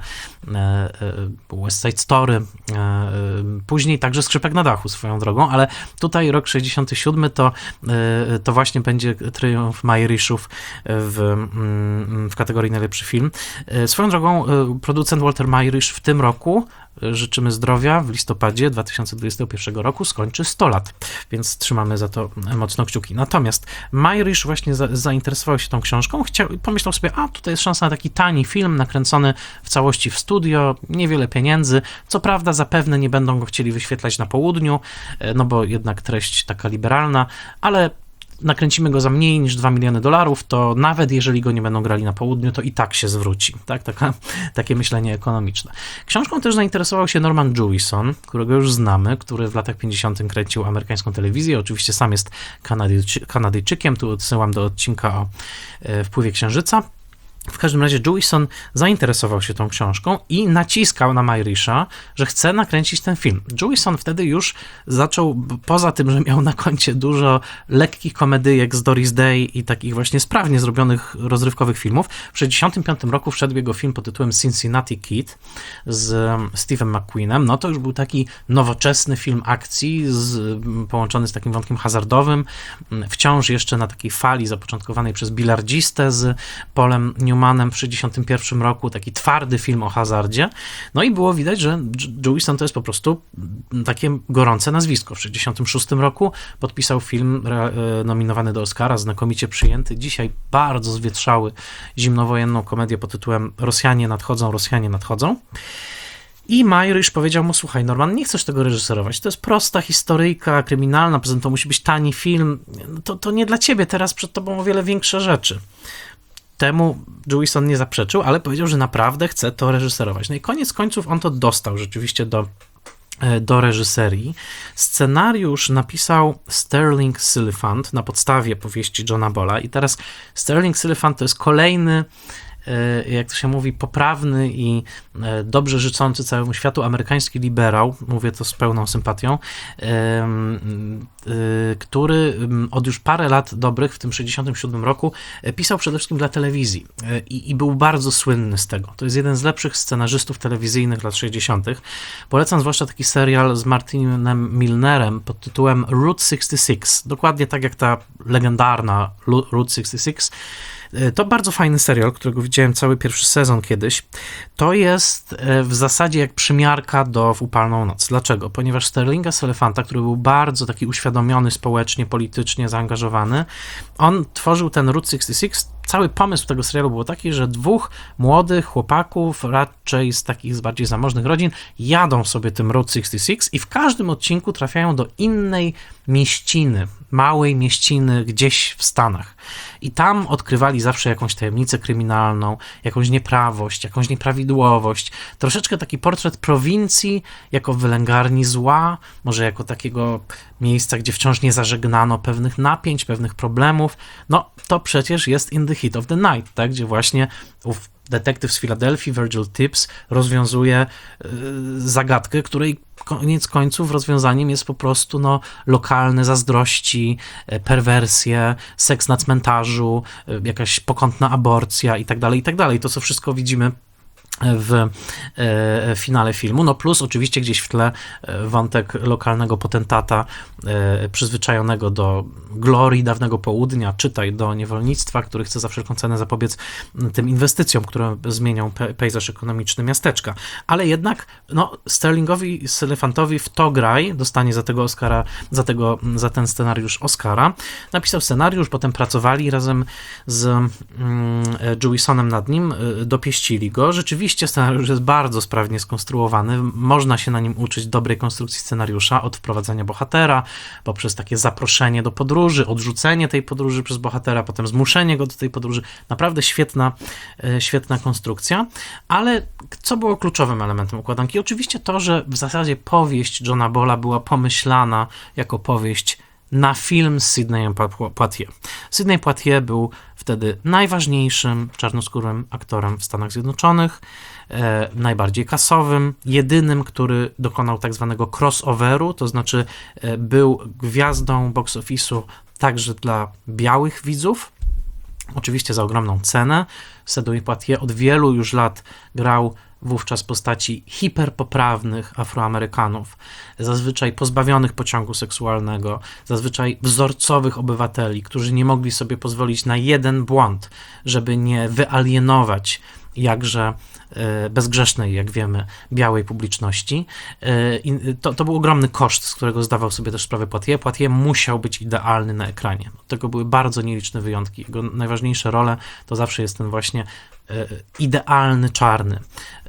West Side Story, później także Skrzypek na dachu swoją drogą, ale tutaj rok sześćdziesiąty siódmy to, to właśnie będzie triumf Myrishów w, w kategorii najlepszy film. Swoją drogą producent Walter Myrish w tym roku, życzymy zdrowia, w listopadzie dwa tysiące dwudziestego pierwszego roku skończy sto lat, więc trzymamy za to mocno kciuki. Natomiast Myrish właśnie za, zainteresował się tą książką, chciał, pomyślał sobie, a tutaj jest szansa na taki tani film, nakręcony w całości w studio, niewiele pieniędzy, co prawda zapewne nie będą go chcieli wyświetlać na południu, no bo jednak treść taka liberalna, ale nakręcimy go za mniej niż dwa miliony dolarów, to nawet jeżeli go nie będą grali na południu, to i tak się zwróci. Tak? Taka, takie myślenie ekonomiczne. Książką też zainteresował się Norman Jewison, którego już znamy, który w latach pięćdziesiątych kręcił amerykańską telewizję. Oczywiście sam jest Kanadyjczy, Kanadyjczykiem. Tu odsyłam do odcinka o e, wpływie Księżyca. W każdym razie Jewison zainteresował się tą książką i naciskał na Myrisha, że chce nakręcić ten film. Jewison wtedy już zaczął, poza tym, że miał na koncie dużo lekkich komedyjek z Doris Day i takich właśnie sprawnie zrobionych rozrywkowych filmów, w sześćdziesiątym piątym roku wszedł jego film pod tytułem Cincinnati Kid z Steve'em McQueenem. No to już był taki nowoczesny film akcji z, połączony z takim wątkiem hazardowym, wciąż jeszcze na takiej fali zapoczątkowanej przez bilardzistę z Polem Newmanem w sześćdziesiątym pierwszym roku, taki twardy film o hazardzie. No i było widać, że Jewison to jest po prostu takie gorące nazwisko. W sześćdziesiątym szóstym roku podpisał film nominowany do Oscara, znakomicie przyjęty. Dzisiaj bardzo zwietrzały zimnowojenną komedię pod tytułem Rosjanie nadchodzą, Rosjanie nadchodzą. I Myrish powiedział mu, słuchaj Norman, nie chcesz tego reżyserować, to jest prosta historyjka kryminalna, poza tym to musi być tani film, to, to nie dla ciebie, teraz przed tobą o wiele większe rzeczy. Temu Jewison nie zaprzeczył, ale powiedział, że naprawdę chce to reżyserować. No i koniec końców on to dostał rzeczywiście do, do reżyserii. Scenariusz napisał Sterling Siliphant na podstawie powieści Johna Balla i teraz Sterling Siliphant to jest kolejny jak to się mówi, poprawny i dobrze życzący całemu światu amerykański liberał, mówię to z pełną sympatią, który od już parę lat dobrych, w tym sześćdziesiątym siódmym roku, pisał przede wszystkim dla telewizji i, i był bardzo słynny z tego. To jest jeden z lepszych scenarzystów telewizyjnych lat sześćdziesiątych. Polecam zwłaszcza taki serial z Martinem Milnerem pod tytułem Route sześćdziesiąt sześć. Dokładnie tak jak ta legendarna Route sześćdziesiąt sześć. To bardzo fajny serial, którego widziałem cały pierwszy sezon kiedyś. To jest w zasadzie jak przymiarka do W upalną noc. Dlaczego? Ponieważ Sterlinga Selefanta, który był bardzo taki uświadomiony społecznie, politycznie zaangażowany, on tworzył ten Route sześćdziesiąt sześć. Cały pomysł tego serialu był taki, że dwóch młodych chłopaków, raczej z takich z bardziej zamożnych rodzin, jadą sobie tym Route sześćdziesiąt sześć i w każdym odcinku trafiają do innej mieściny, małej mieściny gdzieś w Stanach. I tam odkrywali zawsze jakąś tajemnicę kryminalną, jakąś nieprawość, jakąś nieprawidłowość. Troszeczkę taki portret prowincji jako wylęgarni zła, może jako takiego miejsca, gdzie wciąż nie zażegnano pewnych napięć, pewnych problemów. No, to przecież jest In the Heat of the Night, tak? Gdzie właśnie ów detektyw z Filadelfii, Virgil Tibbs, rozwiązuje yy, zagadkę, której koniec końców rozwiązaniem jest po prostu no, lokalne zazdrości, perwersje, seks na cmentarzu, jakaś pokątna aborcja i tak dalej, i tak dalej. To, co wszystko widzimy w e, finale filmu, no plus oczywiście gdzieś w tle e, wątek lokalnego potentata e, przyzwyczajonego do glorii dawnego południa, czytaj do niewolnictwa, który chce za wszelką cenę zapobiec tym inwestycjom, które zmienią pe, pejzaż ekonomiczny miasteczka. Ale jednak no, Sterlingowi Selefantowi w to graj, dostanie za tego Oscara, za, tego, za ten scenariusz Oscara. Napisał scenariusz, potem pracowali razem z mm, Jewisonem nad nim, dopieścili go. Rzeczywiście scenariusz jest bardzo sprawnie skonstruowany, można się na nim uczyć dobrej konstrukcji scenariusza, od wprowadzenia bohatera, poprzez takie zaproszenie do podróży, odrzucenie tej podróży przez bohatera, potem zmuszenie go do tej podróży. Naprawdę świetna, świetna konstrukcja, ale co było kluczowym elementem układanki? Oczywiście to, że w zasadzie powieść Johna Bola była pomyślana jako powieść na film z Sidneyem Poitier. Sidney Poitier był wtedy najważniejszym czarnoskórym aktorem w Stanach Zjednoczonych, e, najbardziej kasowym, jedynym, który dokonał tak zwanego crossoveru, to znaczy e, był gwiazdą box office'u także dla białych widzów, oczywiście za ogromną cenę. Sidney Poitier od wielu już lat grał wówczas postaci hiperpoprawnych Afroamerykanów, zazwyczaj pozbawionych pociągu seksualnego, zazwyczaj wzorcowych obywateli, którzy nie mogli sobie pozwolić na jeden błąd, żeby nie wyalienować jakże bezgrzesznej, jak wiemy, białej publiczności. I to, to był ogromny koszt, z którego zdawał sobie też sprawę Poitier. Poitier musiał być idealny na ekranie. Do tego były bardzo nieliczne wyjątki. Jego najważniejsze role to zawsze jest ten właśnie idealny czarny,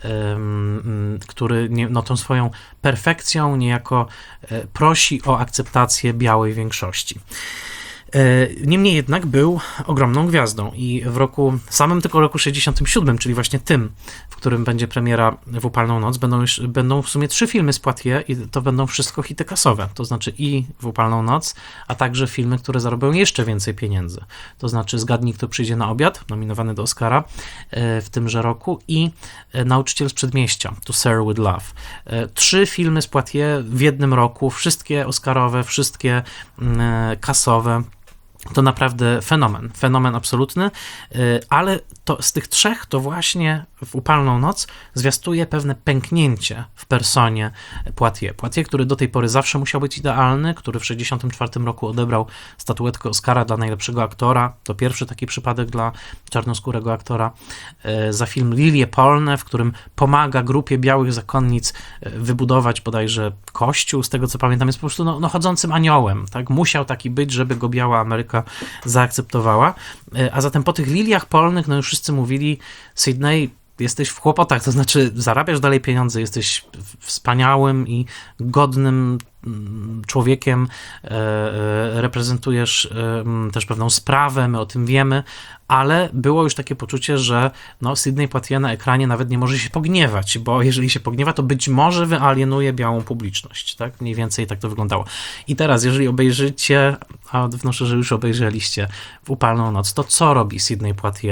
który no, tą swoją perfekcją niejako prosi o akceptację białej większości. Niemniej jednak był ogromną gwiazdą i w roku, samym tylko roku sześćdziesiątym siódmym, czyli właśnie tym, w którym będzie premiera W upalną noc, będą, już, będą w sumie trzy filmy z Poitier i to będą wszystko hity kasowe, to znaczy i W upalną noc, a także filmy, które zarobią jeszcze więcej pieniędzy, to znaczy Zgadnij, kto przyjdzie na obiad, nominowany do Oscara w tymże roku, i Nauczyciel z Przedmieścia, To Sir with Love. Trzy filmy z Poitier w jednym roku, wszystkie oscarowe, wszystkie kasowe. To naprawdę fenomen, fenomen absolutny, ale to z tych trzech to właśnie W upalną noc zwiastuje pewne pęknięcie w personie Poitier. Poitier, który do tej pory zawsze musiał być idealny, który w sześćdziesiątym czwartym roku odebrał statuetkę Oscara dla najlepszego aktora. To pierwszy taki przypadek dla czarnoskórego aktora. Za film Lilie polne, w którym pomaga grupie białych zakonnic wybudować bodajże kościół, z tego co pamiętam, jest po prostu no, no, chodzącym aniołem. Tak? Musiał taki być, żeby go biała Ameryka zaakceptowała. A zatem po tych liliach polnych, no już wszyscy mówili, Sidney, jesteś w kłopotach, to znaczy zarabiasz dalej pieniądze, jesteś wspaniałym i godnym człowiekiem, reprezentujesz też pewną sprawę, my o tym wiemy, ale było już takie poczucie, że no, Sidney Poitier na ekranie nawet nie może się pogniewać, bo jeżeli się pogniewa, to być może wyalienuje białą publiczność, tak? Mniej więcej tak to wyglądało. I teraz, jeżeli obejrzycie, a wnoszę, że już obejrzeliście W upalną noc, to co robi Sidney Poitier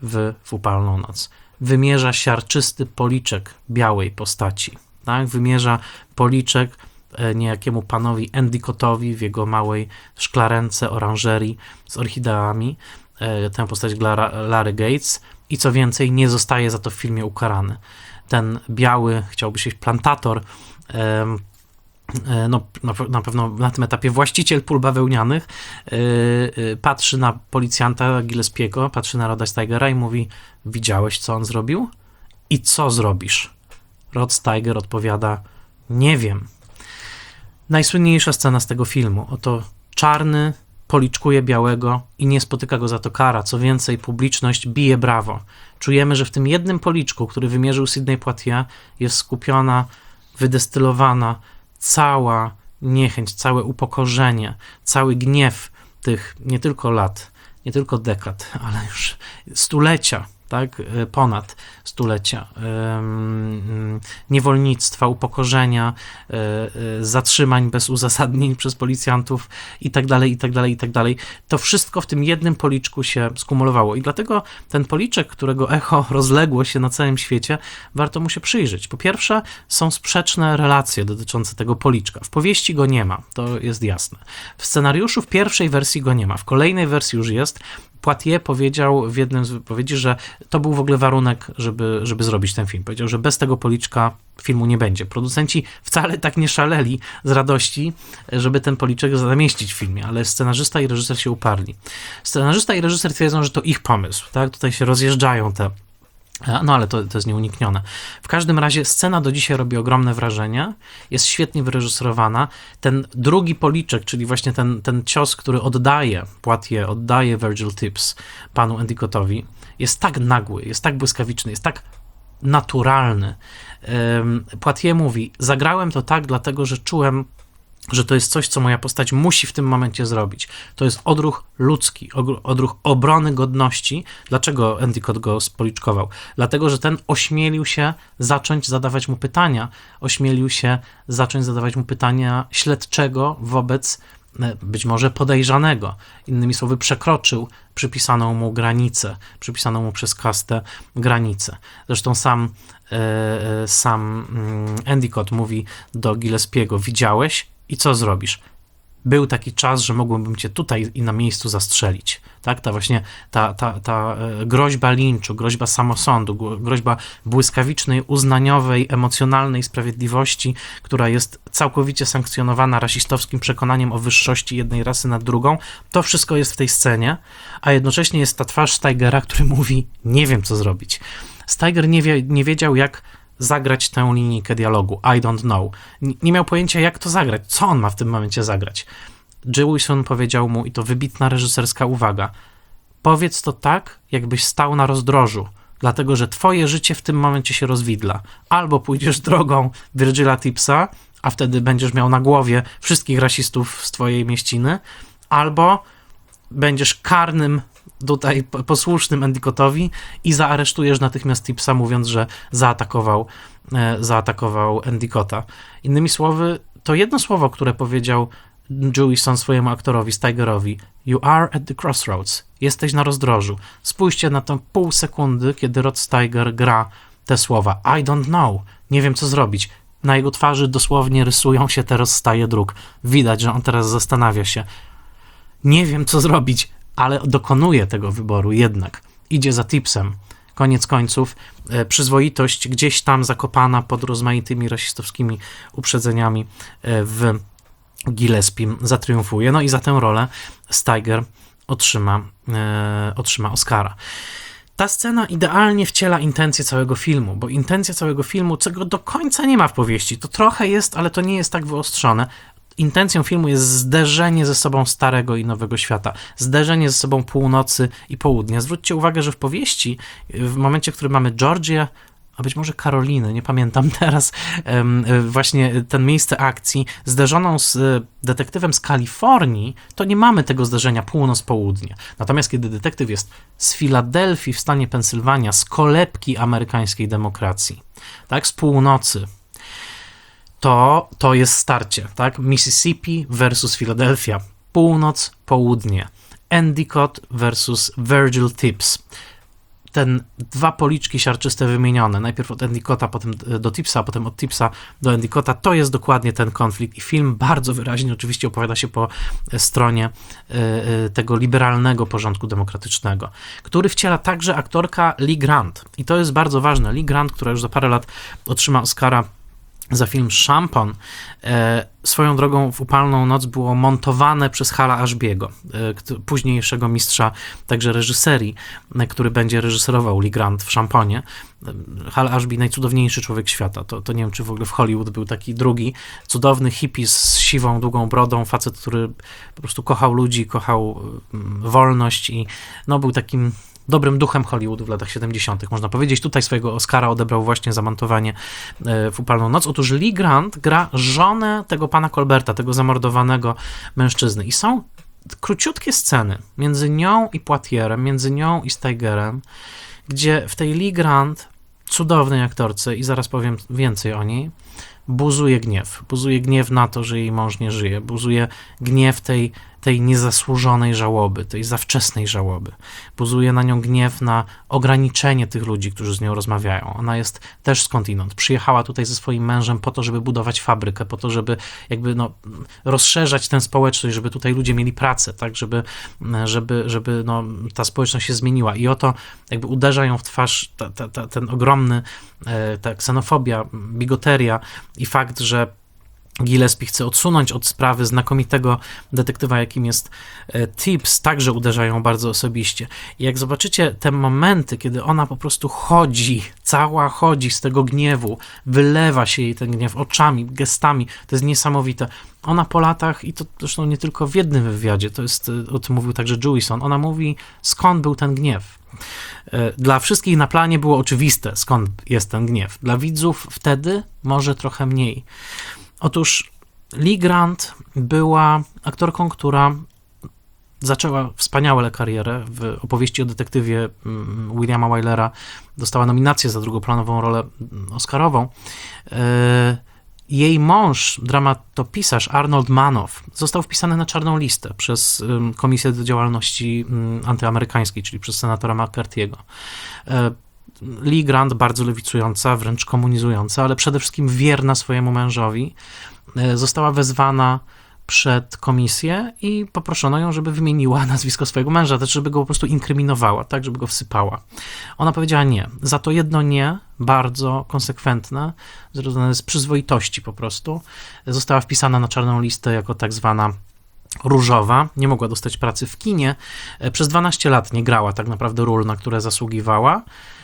w, w upalną noc. Wymierza siarczysty policzek białej postaci, tak? Wymierza policzek niejakiemu panowi Endicottowi w jego małej szklarence oranżerii z orchideami. Tę postać gra Larry Gates i co więcej, nie zostaje za to w filmie ukarany. Ten biały, chciałby się plantator, no, na pewno na tym etapie właściciel pól bawełnianych, patrzy na policjanta Gillespiego, patrzy na Roda Steigera i mówi: widziałeś, co on zrobił? I co zrobisz? Rod Steiger odpowiada: nie wiem. Najsłynniejsza scena z tego filmu. Oto czarny policzkuje białego i nie spotyka go za to kara. Co więcej, publiczność bije brawo. Czujemy, że w tym jednym policzku, który wymierzył Sidney Poitier, jest skupiona, wydestylowana cała niechęć, całe upokorzenie, cały gniew tych nie tylko lat, nie tylko dekad, ale już stulecia, tak, ponad stulecia um, niewolnictwa, upokorzenia, um, zatrzymań bez uzasadnień przez policjantów i tak dalej, i tak dalej, i tak dalej. To wszystko w tym jednym policzku się skumulowało i dlatego ten policzek, którego echo rozległo się na całym świecie, warto mu się przyjrzeć. Po pierwsze, są sprzeczne relacje dotyczące tego policzka. W powieści go nie ma, to jest jasne. W scenariuszu w pierwszej wersji go nie ma, w kolejnej wersji już jest. Poitier powiedział w jednym z wypowiedzi, że to był w ogóle warunek, żeby, żeby zrobić ten film. Powiedział, że bez tego policzka filmu nie będzie. Producenci wcale tak nie szaleli z radości, żeby ten policzek zamieścić w filmie, ale scenarzysta i reżyser się uparli. Scenarzysta i reżyser twierdzą, że to ich pomysł. Tak? Tutaj się rozjeżdżają te No ale to, to jest nieuniknione. W każdym razie scena do dzisiaj robi ogromne wrażenie, jest świetnie wyreżyserowana. Ten drugi policzek, czyli właśnie ten, ten cios, który oddaje Poitier, oddaje Virgil Tibbs panu Endicottowi, jest tak nagły, jest tak błyskawiczny, jest tak naturalny. Poitier mówi: zagrałem to tak, dlatego że czułem, że to jest coś, co moja postać musi w tym momencie zrobić. To jest odruch ludzki, odruch obrony godności. Dlaczego Endicott go spoliczkował? Dlatego, że ten ośmielił się zacząć zadawać mu pytania, ośmielił się zacząć zadawać mu pytania śledczego wobec być może podejrzanego. Innymi słowy, przekroczył przypisaną mu granicę, przypisaną mu przez kastę granicę. Zresztą sam, e, sam Endicott mówi do Gillespiego: widziałeś? I co zrobisz? Był taki czas, że mogłbym cię tutaj i na miejscu zastrzelić. Tak? Ta właśnie ta, ta, ta groźba linczu, groźba samosądu, groźba błyskawicznej, uznaniowej, emocjonalnej sprawiedliwości, która jest całkowicie sankcjonowana rasistowskim przekonaniem o wyższości jednej rasy nad drugą, to wszystko jest w tej scenie, a jednocześnie jest ta twarz Steigera, który mówi: nie wiem, co zrobić. Steiger nie, wie, nie wiedział, jak zagrać tę linijkę dialogu. I don't know. Nie miał pojęcia, jak to zagrać. Co on ma w tym momencie zagrać? Jewison powiedział mu, i to wybitna reżyserska uwaga: powiedz to tak, jakbyś stał na rozdrożu, dlatego że twoje życie w tym momencie się rozwidla. Albo pójdziesz drogą Virgila Tibbsa, a wtedy będziesz miał na głowie wszystkich rasistów z twojej mieściny, albo będziesz karnym tutaj posłusznym Endicottowi i zaaresztujesz natychmiast Tibbsa, mówiąc, że zaatakował, e, zaatakował Endicotta. Innymi słowy, to jedno słowo, które powiedział Jewison swojemu aktorowi Steigerowi: you are at the crossroads. Jesteś na rozdrożu. Spójrzcie na tą pół sekundy, kiedy Rod Steiger gra te słowa. I don't know. Nie wiem, co zrobić. Na jego twarzy dosłownie rysują się te rozstaje dróg. Widać, że on teraz zastanawia się. Nie wiem, co zrobić, ale dokonuje tego wyboru jednak. Idzie za Tibbsem. Koniec końców e, przyzwoitość gdzieś tam zakopana pod rozmaitymi rasistowskimi uprzedzeniami e, w Gillespiem zatriumfuje. No i za tę rolę Steiger otrzyma, e, otrzyma Oscara. Ta scena idealnie wciela intencję całego filmu, bo intencja całego filmu, czego do końca nie ma w powieści, to trochę jest, ale to nie jest tak wyostrzone. Intencją filmu jest zderzenie ze sobą starego i nowego świata, zderzenie ze sobą północy i południa. Zwróćcie uwagę, że w powieści, w momencie, w którym mamy Georgię, a być może Karoliny, nie pamiętam teraz, właśnie ten miejsce akcji, zderzoną z detektywem z Kalifornii, to nie mamy tego zderzenia północ-południe. Natomiast kiedy detektyw jest z Filadelfii w stanie Pensylwania, z kolebki amerykańskiej demokracji, tak, z północy, to, to jest starcie, tak? Mississippi versus Philadelphia, północ, południe, Endicott versus Virgil Tibbs. ten dwa policzki siarczyste wymienione, najpierw od Endicotta, potem do Tipsa, a potem od Tipsa do Endicotta, to jest dokładnie ten konflikt i film bardzo wyraźnie oczywiście opowiada się po stronie tego liberalnego porządku demokratycznego, który wciela także aktorka Lee Grant. I to jest bardzo ważne. Lee Grant, która już za parę lat otrzyma Oscara za film Szampon, e, swoją drogą w Upalną noc było montowane przez Hala Ashby'ego, e, późniejszego mistrza także reżyserii, e, który będzie reżyserował Lee Grant w Szamponie. Hal Ashby, najcudowniejszy człowiek świata. To, to nie wiem, czy w ogóle w Hollywood był taki drugi cudowny hippie z siwą, długą brodą, facet, który po prostu kochał ludzi, kochał mm, wolność i no, był takim dobrym duchem Hollywoodu w latach siedemdziesiątych, można powiedzieć. Tutaj swojego Oscara odebrał właśnie za montowanie w Upalną noc. Otóż Lee Grant gra żonę tego pana Colberta, tego zamordowanego mężczyzny. I są króciutkie sceny między nią i Poitierem, między nią i Steigerem, gdzie w tej Lee Grant, cudownej aktorce, i zaraz powiem więcej o niej, buzuje gniew. Buzuje gniew na to, że jej mąż nie żyje. Buzuje gniew tej, tej niezasłużonej żałoby, tej za wczesnej żałoby. Buzuje na nią gniew na ograniczenie tych ludzi, którzy z nią rozmawiają. Ona jest też skądinąd. Przyjechała tutaj ze swoim mężem po to, żeby budować fabrykę, po to, żeby jakby no, rozszerzać tę społeczność, żeby tutaj ludzie mieli pracę, tak, żeby, żeby, żeby no, ta społeczność się zmieniła. I oto jakby uderza ją w twarz ta, ta, ta, ten ogromny, ta ksenofobia, bigoteria i fakt, że Gillespie chce odsunąć od sprawy znakomitego detektywa, jakim jest Tips, także uderzają bardzo osobiście. I jak zobaczycie te momenty, kiedy ona po prostu chodzi, cała chodzi z tego gniewu, wylewa się jej ten gniew oczami, gestami, to jest niesamowite. Ona po latach, i to zresztą nie tylko w jednym wywiadzie, to jest, o tym mówił także Jewison, ona mówi, skąd był ten gniew. Dla wszystkich na planie było oczywiste, skąd jest ten gniew. Dla widzów wtedy może trochę mniej. Otóż Lee Grant była aktorką, która zaczęła wspaniałą karierę w opowieści o detektywie Williama Wylera. Dostała nominację za drugoplanową rolę oscarową. Jej mąż, dramatopisarz Arnold Manoff, został wpisany na czarną listę przez Komisję do Działalności Antyamerykańskiej, czyli przez senatora McCarthy'ego. Lee Grant, bardzo lewicująca, wręcz komunizująca, ale przede wszystkim wierna swojemu mężowi, została wezwana przed komisję i poproszono ją, żeby wymieniła nazwisko swojego męża, też żeby go po prostu inkryminowała, tak, żeby go wsypała. Ona powiedziała nie. Za to jedno nie, bardzo konsekwentne, zrozumiane z przyzwoitości po prostu, została wpisana na czarną listę jako tak zwana różowa, nie mogła dostać pracy w kinie. Przez dwanaście lat nie grała tak naprawdę ról, na które zasługiwała.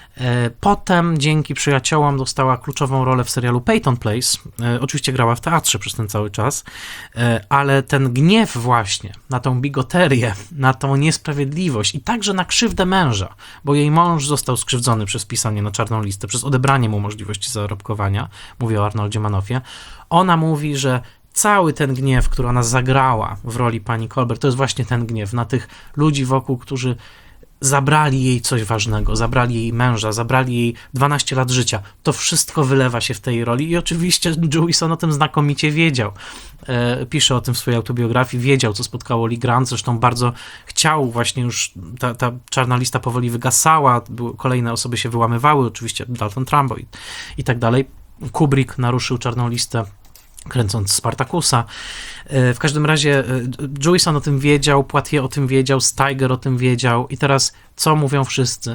Potem dzięki przyjaciołom dostała kluczową rolę w serialu Peyton Place. Oczywiście grała w teatrze przez ten cały czas, ale ten gniew właśnie na tą bigoterię, na tą niesprawiedliwość i także na krzywdę męża, bo jej mąż został skrzywdzony przez pisanie na czarną listę, przez odebranie mu możliwości zarobkowania, mówię o Arnoldzie Manoffie. Ona mówi, że cały ten gniew, który ona zagrała w roli pani Colbert, to jest właśnie ten gniew na tych ludzi wokół, którzy zabrali jej coś ważnego, zabrali jej męża, zabrali jej dwanaście lat życia. To wszystko wylewa się w tej roli i oczywiście Jewison o tym znakomicie wiedział. E, pisze o tym w swojej autobiografii, wiedział, co spotkało Lee Grant, zresztą bardzo chciał właśnie już, ta, ta czarna lista powoli wygasała, były, kolejne osoby się wyłamywały, oczywiście Dalton Trumbo i, i tak dalej. Kubrick naruszył czarną listę, kręcąc Spartakusa. W każdym razie Jewison o tym wiedział, Poitier o tym wiedział, Steiger o tym wiedział i teraz co mówią wszyscy?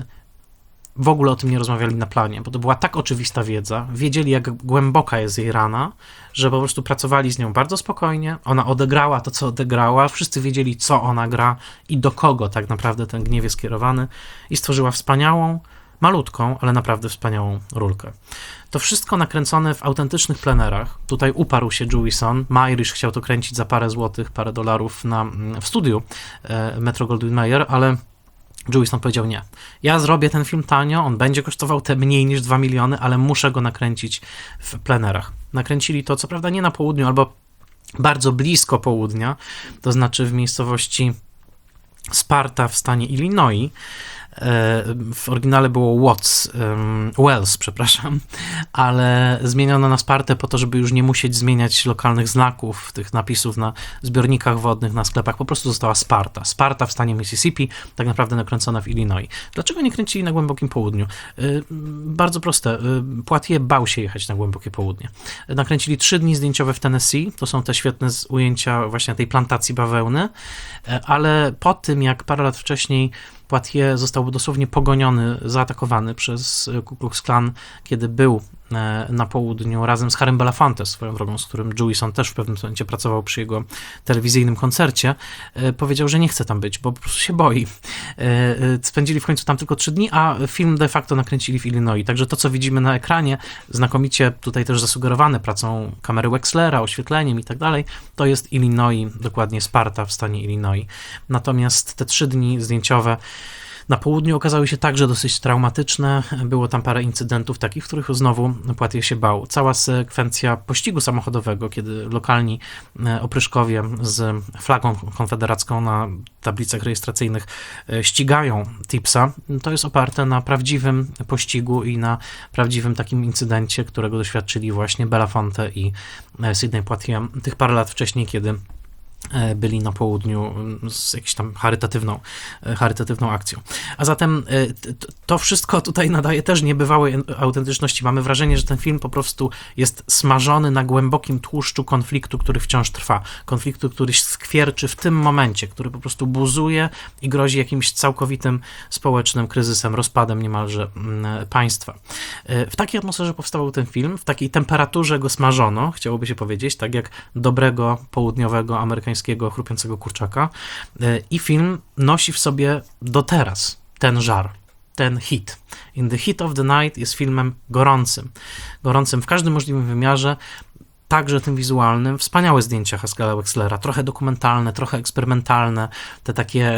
W ogóle o tym nie rozmawiali na planie, bo to była tak oczywista wiedza, wiedzieli jak głęboka jest jej rana, że po prostu pracowali z nią bardzo spokojnie, ona odegrała to, co odegrała, wszyscy wiedzieli, co ona gra i do kogo tak naprawdę ten gniew jest skierowany i stworzyła wspaniałą, malutką, ale naprawdę wspaniałą rólkę. To wszystko nakręcone w autentycznych plenerach. Tutaj uparł się Jewison. Mayrish chciał to kręcić za parę złotych, parę dolarów na, w studiu e, Metro-Goldwyn-Mayer, ale Jewison powiedział nie. Ja zrobię ten film tanio, on będzie kosztował te mniej niż dwa miliony, ale muszę go nakręcić w plenerach. Nakręcili to, co prawda nie na południu, albo bardzo blisko południa, to znaczy w miejscowości Sparta w stanie Illinois, W oryginale było Watts, Wells, przepraszam, ale zmieniono na Spartę po to, żeby już nie musieć zmieniać lokalnych znaków, tych napisów na zbiornikach wodnych, na sklepach. Po prostu została Sparta. Sparta w stanie Mississippi, tak naprawdę nakręcona w Illinois. Dlaczego nie kręcili na Głębokim Południu? Bardzo proste. Poitier bał się jechać na Głębokie Południe. Nakręcili trzy dni zdjęciowe w Tennessee. To są te świetne ujęcia właśnie tej plantacji bawełny, ale po tym, jak parę lat wcześniej Poitier został dosłownie pogoniony, zaatakowany przez Ku Klux Klan, kiedy był na południu razem z Harrym Belafonte, swoją drogą, z którym Jewison też w pewnym momencie pracował przy jego telewizyjnym koncercie, powiedział, że nie chce tam być, bo po prostu się boi. Spędzili w końcu tam tylko trzy dni, a film de facto nakręcili w Illinois. Także to, co widzimy na ekranie, znakomicie tutaj też zasugerowane pracą kamery Wexlera, oświetleniem i tak dalej, to jest Illinois, dokładnie Sparta w stanie Illinois. Natomiast te trzy dni zdjęciowe na południu okazały się także dosyć traumatyczne. Było tam parę incydentów takich, w których znowu Poitier się bał. Cała sekwencja pościgu samochodowego, kiedy lokalni opryszkowie z flagą konfederacką na tablicach rejestracyjnych ścigają Tipsa, to jest oparte na prawdziwym pościgu i na prawdziwym takim incydencie, którego doświadczyli właśnie Belafonte i Sidney Poitier tych parę lat wcześniej, kiedy byli na południu z jakąś tam charytatywną, charytatywną akcją. A zatem to wszystko tutaj nadaje też niebywałej autentyczności. Mamy wrażenie, że ten film po prostu jest smażony na głębokim tłuszczu konfliktu, który wciąż trwa. Konfliktu, który skwierczy w tym momencie, który po prostu buzuje i grozi jakimś całkowitym społecznym kryzysem, rozpadem niemalże państwa. W takiej atmosferze powstawał ten film, w takiej temperaturze go smażono, chciałoby się powiedzieć, tak jak dobrego południowego amerykańskiego chrupiącego kurczaka, i film nosi w sobie do teraz ten żar, ten hit. In the Heat of the Night jest filmem gorącym, gorącym w każdym możliwym wymiarze, także tym wizualnym. Wspaniałe zdjęcia Haskella Wexlera, trochę dokumentalne, trochę eksperymentalne, te takie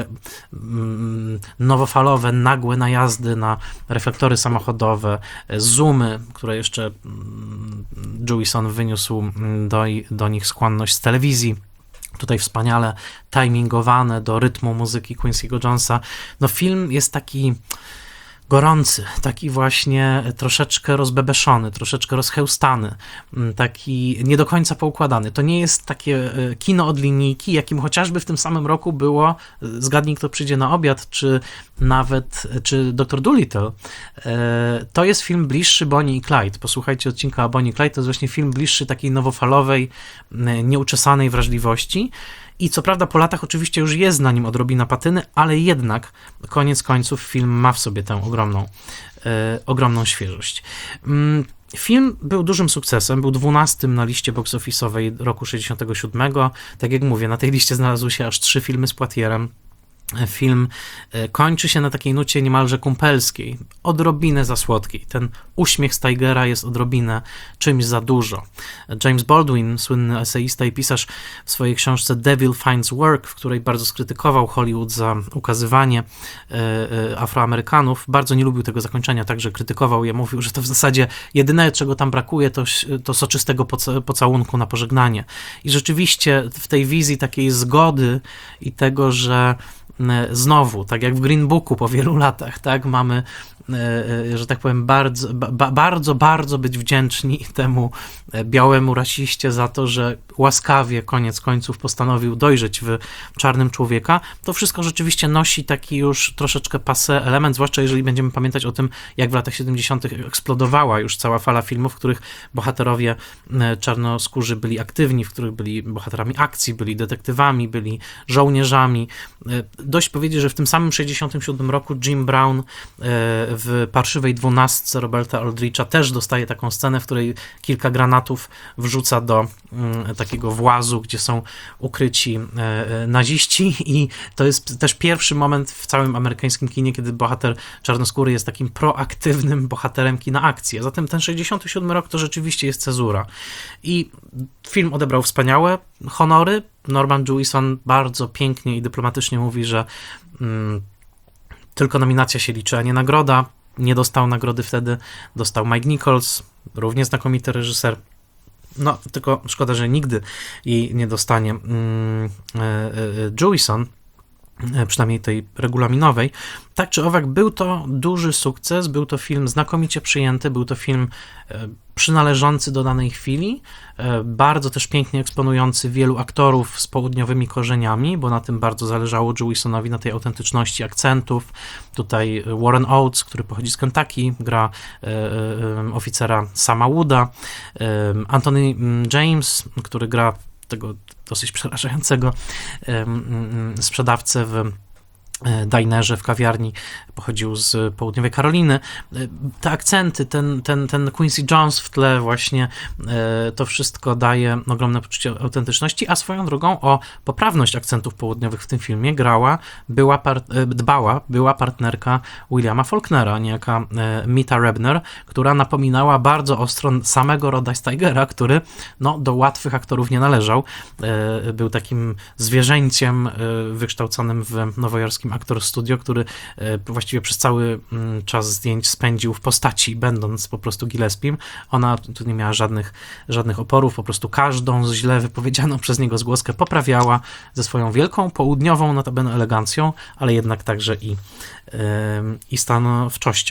mm, nowofalowe, nagłe najazdy na reflektory samochodowe, zoomy, które jeszcze mm, Jewison wyniósł do, do nich skłonność z telewizji. Tutaj wspaniale timingowane do rytmu muzyki Quincy'ego Jonesa. No film jest taki gorący, taki właśnie troszeczkę rozbebeszony, troszeczkę rozchełstany, taki nie do końca poukładany. To nie jest takie kino od linijki, jakim chociażby w tym samym roku było Zgadnij, kto przyjdzie na obiad, czy nawet, czy doktor Dolittle. To jest film bliższy Bonnie i Clyde. Posłuchajcie odcinka o Bonnie i Clyde, to jest właśnie film bliższy takiej nowofalowej, nieuczesanej wrażliwości. I co prawda po latach oczywiście już jest na nim odrobina patyny, ale jednak koniec końców film ma w sobie tę ogromną, e, ogromną świeżość. Mm, film był dużym sukcesem, był dwunastym na liście box office'owej roku sześćdziesiątego siódmego. Tak jak mówię, na tej liście znalazły się aż trzy filmy z Poitierem. Film kończy się na takiej nucie niemalże kumpelskiej, odrobinę za słodkiej. Ten uśmiech z Tigera jest odrobinę czymś za dużo. James Baldwin, słynny eseista i pisarz, w swojej książce Devil Finds Work, w której bardzo skrytykował Hollywood za ukazywanie Afroamerykanów, bardzo nie lubił tego zakończenia, także krytykował je, mówił, że to w zasadzie jedyne, czego tam brakuje, to, to soczystego poca- pocałunku na pożegnanie. I rzeczywiście w tej wizji takiej zgody i tego, że znowu, tak jak w Green Booku po wielu latach, tak, mamy, że tak powiem, bardzo, ba, bardzo, bardzo być wdzięczni temu białemu rasiście za to, że łaskawie koniec końców postanowił dojrzeć w czarnym człowieka. To wszystko rzeczywiście nosi taki już troszeczkę passé element, zwłaszcza jeżeli będziemy pamiętać o tym, jak w latach siedemdziesiątych eksplodowała już cała fala filmów, w których bohaterowie czarnoskórzy byli aktywni, w których byli bohaterami akcji, byli detektywami, byli żołnierzami. Dość powiedzieć, że w tym samym sześćdziesiątym siódmym roku Jim Brown w Parszywej dwunastce Roberta Aldricha też dostaje taką scenę, w której kilka granatów wrzuca do takiego włazu, gdzie są ukryci naziści, i to jest też pierwszy moment w całym amerykańskim kinie, kiedy bohater czarnoskóry jest takim proaktywnym bohaterem kina akcji. A zatem ten sześćdziesiąty siódmy rok to rzeczywiście jest cezura. I film odebrał wspaniałe honory. Norman Jewison bardzo pięknie i dyplomatycznie mówi, że mm, tylko nominacja się liczy, a nie nagroda. Nie dostał nagrody wtedy, dostał Mike Nichols, równie znakomity reżyser. No, tylko szkoda, że nigdy jej nie dostanie mm, e, e, Jewison. przynajmniej tej regulaminowej. Tak czy owak, był to duży sukces, był to film znakomicie przyjęty, był to film przynależący do danej chwili, bardzo też pięknie eksponujący wielu aktorów z południowymi korzeniami, bo na tym bardzo zależało Jewisonowi, na tej autentyczności akcentów. Tutaj Warren Oates, który pochodzi z Kentucky, gra oficera Sama Wooda, Anthony James, który gra tego dosyć przerażającego sprzedawcę w dinerze, w kawiarni, pochodził z południowej Karoliny. Te akcenty, ten, ten, ten Quincy Jones w tle właśnie, to wszystko daje ogromne poczucie autentyczności, a swoją drogą o poprawność akcentów południowych w tym filmie grała, była par- dbała, była partnerka Williama Faulknera, niejaka Mita Rebner, która napominała bardzo ostro samego Roda Steigera, który no, do łatwych aktorów nie należał. Był takim zwierzęciem wykształconym w nowojorskim Actors Studio, który właściwie przez cały czas zdjęć spędził w postaci, będąc po prostu Gillespiem. Ona tu nie miała żadnych, żadnych oporów, po prostu każdą źle wypowiedzianą przez niego zgłoskę poprawiała ze swoją wielką, południową notabene elegancją, ale jednak także i, yy, i stanowczością.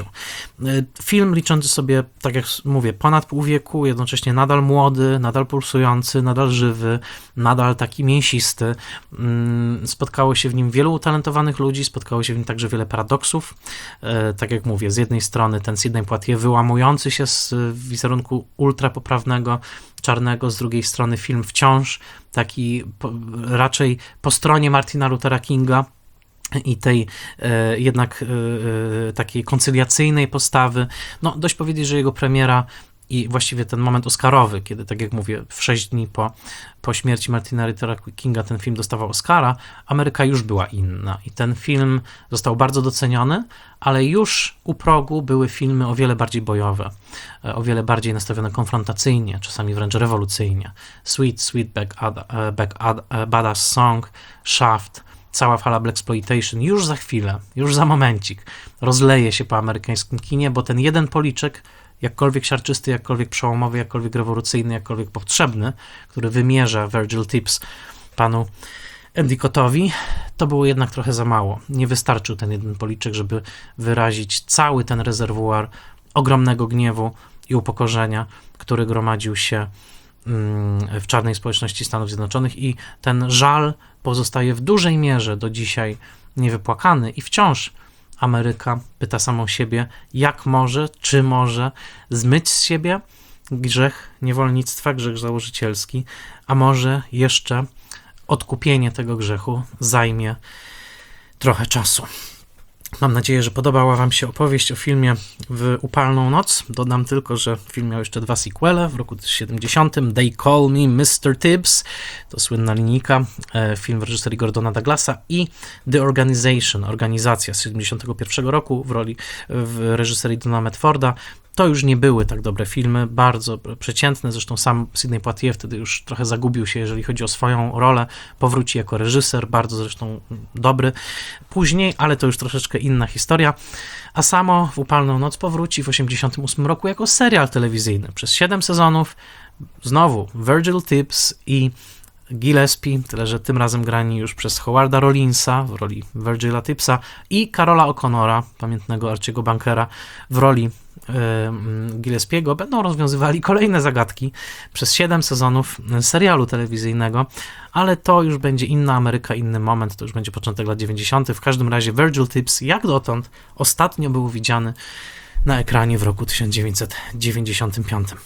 Film liczący sobie, tak jak mówię, ponad pół wieku, jednocześnie nadal młody, nadal pulsujący, nadal żywy, nadal taki mięsisty. Yy, spotkało się w nim wielu utalentowanych ludzi, spotkało się w nim także wiele paradoksów. Yy, tak jak mówię, z jednej strony ten Sidney Poitier wyłamujący się z wizerunku ultrapoprawnego, czarnego, z drugiej strony film wciąż taki po, raczej po stronie Martina Luthera Kinga i tej e, jednak e, takiej koncyliacyjnej postawy. No, dość powiedzieć, że jego premiera i właściwie ten moment oscarowy, kiedy, tak jak mówię, w sześć dni po, po śmierci Martina Luthera Kinga ten film dostawał Oscara, Ameryka już była inna i ten film został bardzo doceniony, ale już u progu były filmy o wiele bardziej bojowe, o wiele bardziej nastawione konfrontacyjnie, czasami wręcz rewolucyjnie. Sweet, Sweet Back, Ad, Back Ad, Badass Song, Shaft, cała fala blaxploitation już za chwilę, już za momencik rozleje się po amerykańskim kinie, bo ten jeden policzek, jakkolwiek siarczysty, jakkolwiek przełomowy, jakkolwiek rewolucyjny, jakkolwiek potrzebny, który wymierza Virgil Tips panu Endicottowi, to było jednak trochę za mało. Nie wystarczył ten jeden policzek, żeby wyrazić cały ten rezerwuar ogromnego gniewu i upokorzenia, który gromadził się w czarnej społeczności Stanów Zjednoczonych i ten żal pozostaje w dużej mierze do dzisiaj niewypłakany i wciąż Ameryka pyta samą siebie, jak może, czy może zmyć z siebie grzech niewolnictwa, grzech założycielski, a może jeszcze odkupienie tego grzechu zajmie trochę czasu. Mam nadzieję, że podobała wam się opowieść o filmie w upalną noc. Dodam tylko, że film miał jeszcze dwa sequele w roku siedemdziesiątym. They Call Me mister Tibbs, to słynna linijka, film w reżyserii Gordona Douglasa, i The Organization, Organizacja z siedemdziesiątego pierwszego roku w roli w reżyserii Dona Medforda. To już nie były tak dobre filmy, bardzo przeciętne, zresztą sam Sidney Poitier wtedy już trochę zagubił się, jeżeli chodzi o swoją rolę, powróci jako reżyser, bardzo zresztą dobry później, ale to już troszeczkę inna historia, a samo w Upalną Noc powróci w osiemdziesiątym ósmym roku jako serial telewizyjny przez siedem sezonów, znowu Virgil Tibbs i Gillespie, tyle że tym razem grani już przez Howarda Rollinsa w roli Virgila Tibbsa i Carola O'Connora, pamiętnego Archiego Bankera, w roli Gillespiego, będą rozwiązywali kolejne zagadki przez siedem sezonów serialu telewizyjnego, ale to już będzie inna Ameryka, inny moment, to już będzie początek lat dziewięćdziesiątych. W każdym razie Virgil Tibbs, jak dotąd, ostatnio był widziany na ekranie w roku tysiąc dziewięćset dziewięćdziesiątym piątym.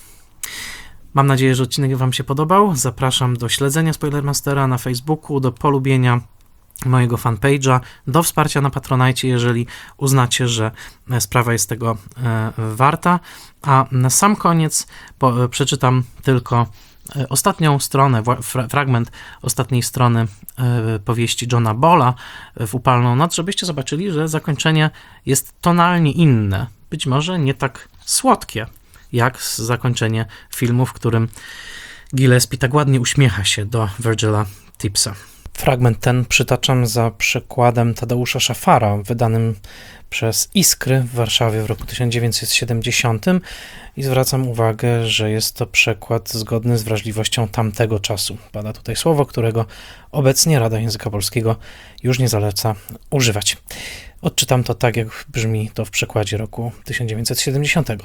Mam nadzieję, że odcinek wam się podobał. Zapraszam do śledzenia Spoilermastera na Facebooku, do polubienia mojego fanpage'a, do wsparcia na Patronite, jeżeli uznacie, że sprawa jest tego e, warta. A na sam koniec po, e, przeczytam tylko e, ostatnią stronę, fra, fragment ostatniej strony e, powieści Johna Bolla w Upalną Noc, żebyście zobaczyli, że zakończenie jest tonalnie inne, być może nie tak słodkie, jak zakończenie filmu, w którym Gillespie tak ładnie uśmiecha się do Virgila Tibbsa. Fragment ten przytaczam za przekładem Tadeusza Szafara, wydanym przez Iskry w Warszawie w roku tysiąc dziewięćset siedemdziesiątym i zwracam uwagę, że jest to przekład zgodny z wrażliwością tamtego czasu. Pada tutaj słowo, którego obecnie Rada Języka Polskiego już nie zaleca używać. Odczytam to tak, jak brzmi to w przekładzie roku tysiąc dziewięćset siedemdziesiątego.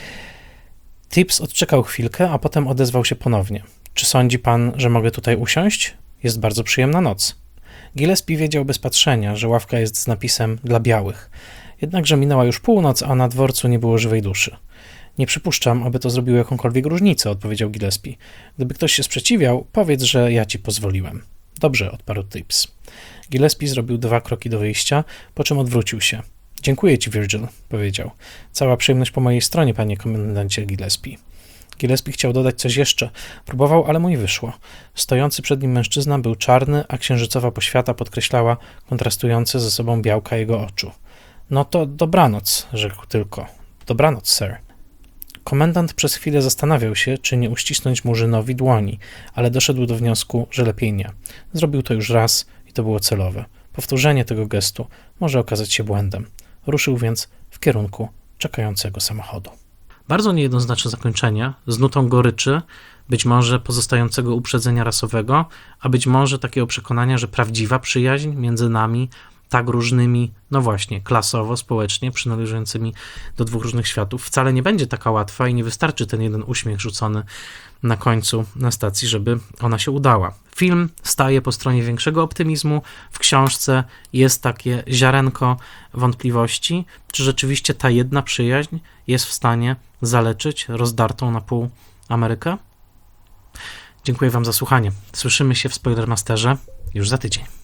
Tips odczekał chwilkę, a potem odezwał się ponownie. Czy sądzi pan, że mogę tutaj usiąść? Jest bardzo przyjemna noc. Gillespie wiedział bez patrzenia, że ławka jest z napisem dla białych. Jednakże minęła już północ, a na dworcu nie było żywej duszy. Nie przypuszczam, aby to zrobiło jakąkolwiek różnicę, odpowiedział Gillespie. Gdyby ktoś się sprzeciwiał, powiedz, że ja ci pozwoliłem. Dobrze, odparł Tips. Gillespie zrobił dwa kroki do wyjścia, po czym odwrócił się. Dziękuję ci, Virgil, powiedział. Cała przyjemność po mojej stronie, panie komendancie Gillespie. Gillespie chciał dodać coś jeszcze. Próbował, ale mu nie wyszło. Stojący przed nim mężczyzna był czarny, a księżycowa poświata podkreślała kontrastujące ze sobą białka jego oczu. No to dobranoc, rzekł tylko. Dobranoc, sir. Komendant przez chwilę zastanawiał się, czy nie uścisnąć Murzynowi dłoni, ale doszedł do wniosku, że lepiej nie. Zrobił to już raz i to było celowe. Powtórzenie tego gestu może okazać się błędem. Ruszył więc w kierunku czekającego samochodu. Bardzo niejednoznaczne zakończenie, z nutą goryczy, być może pozostającego uprzedzenia rasowego, a być może takiego przekonania, że prawdziwa przyjaźń między nami, tak różnymi, no właśnie, klasowo, społecznie, przynależącymi do dwóch różnych światów, wcale nie będzie taka łatwa i nie wystarczy ten jeden uśmiech rzucony na końcu na stacji, żeby ona się udała. Film staje po stronie większego optymizmu, w książce jest takie ziarenko wątpliwości, czy rzeczywiście ta jedna przyjaźń jest w stanie zaleczyć rozdartą na pół Amerykę? Dziękuję wam za słuchanie. Słyszymy się w Spoilermasterze już za tydzień.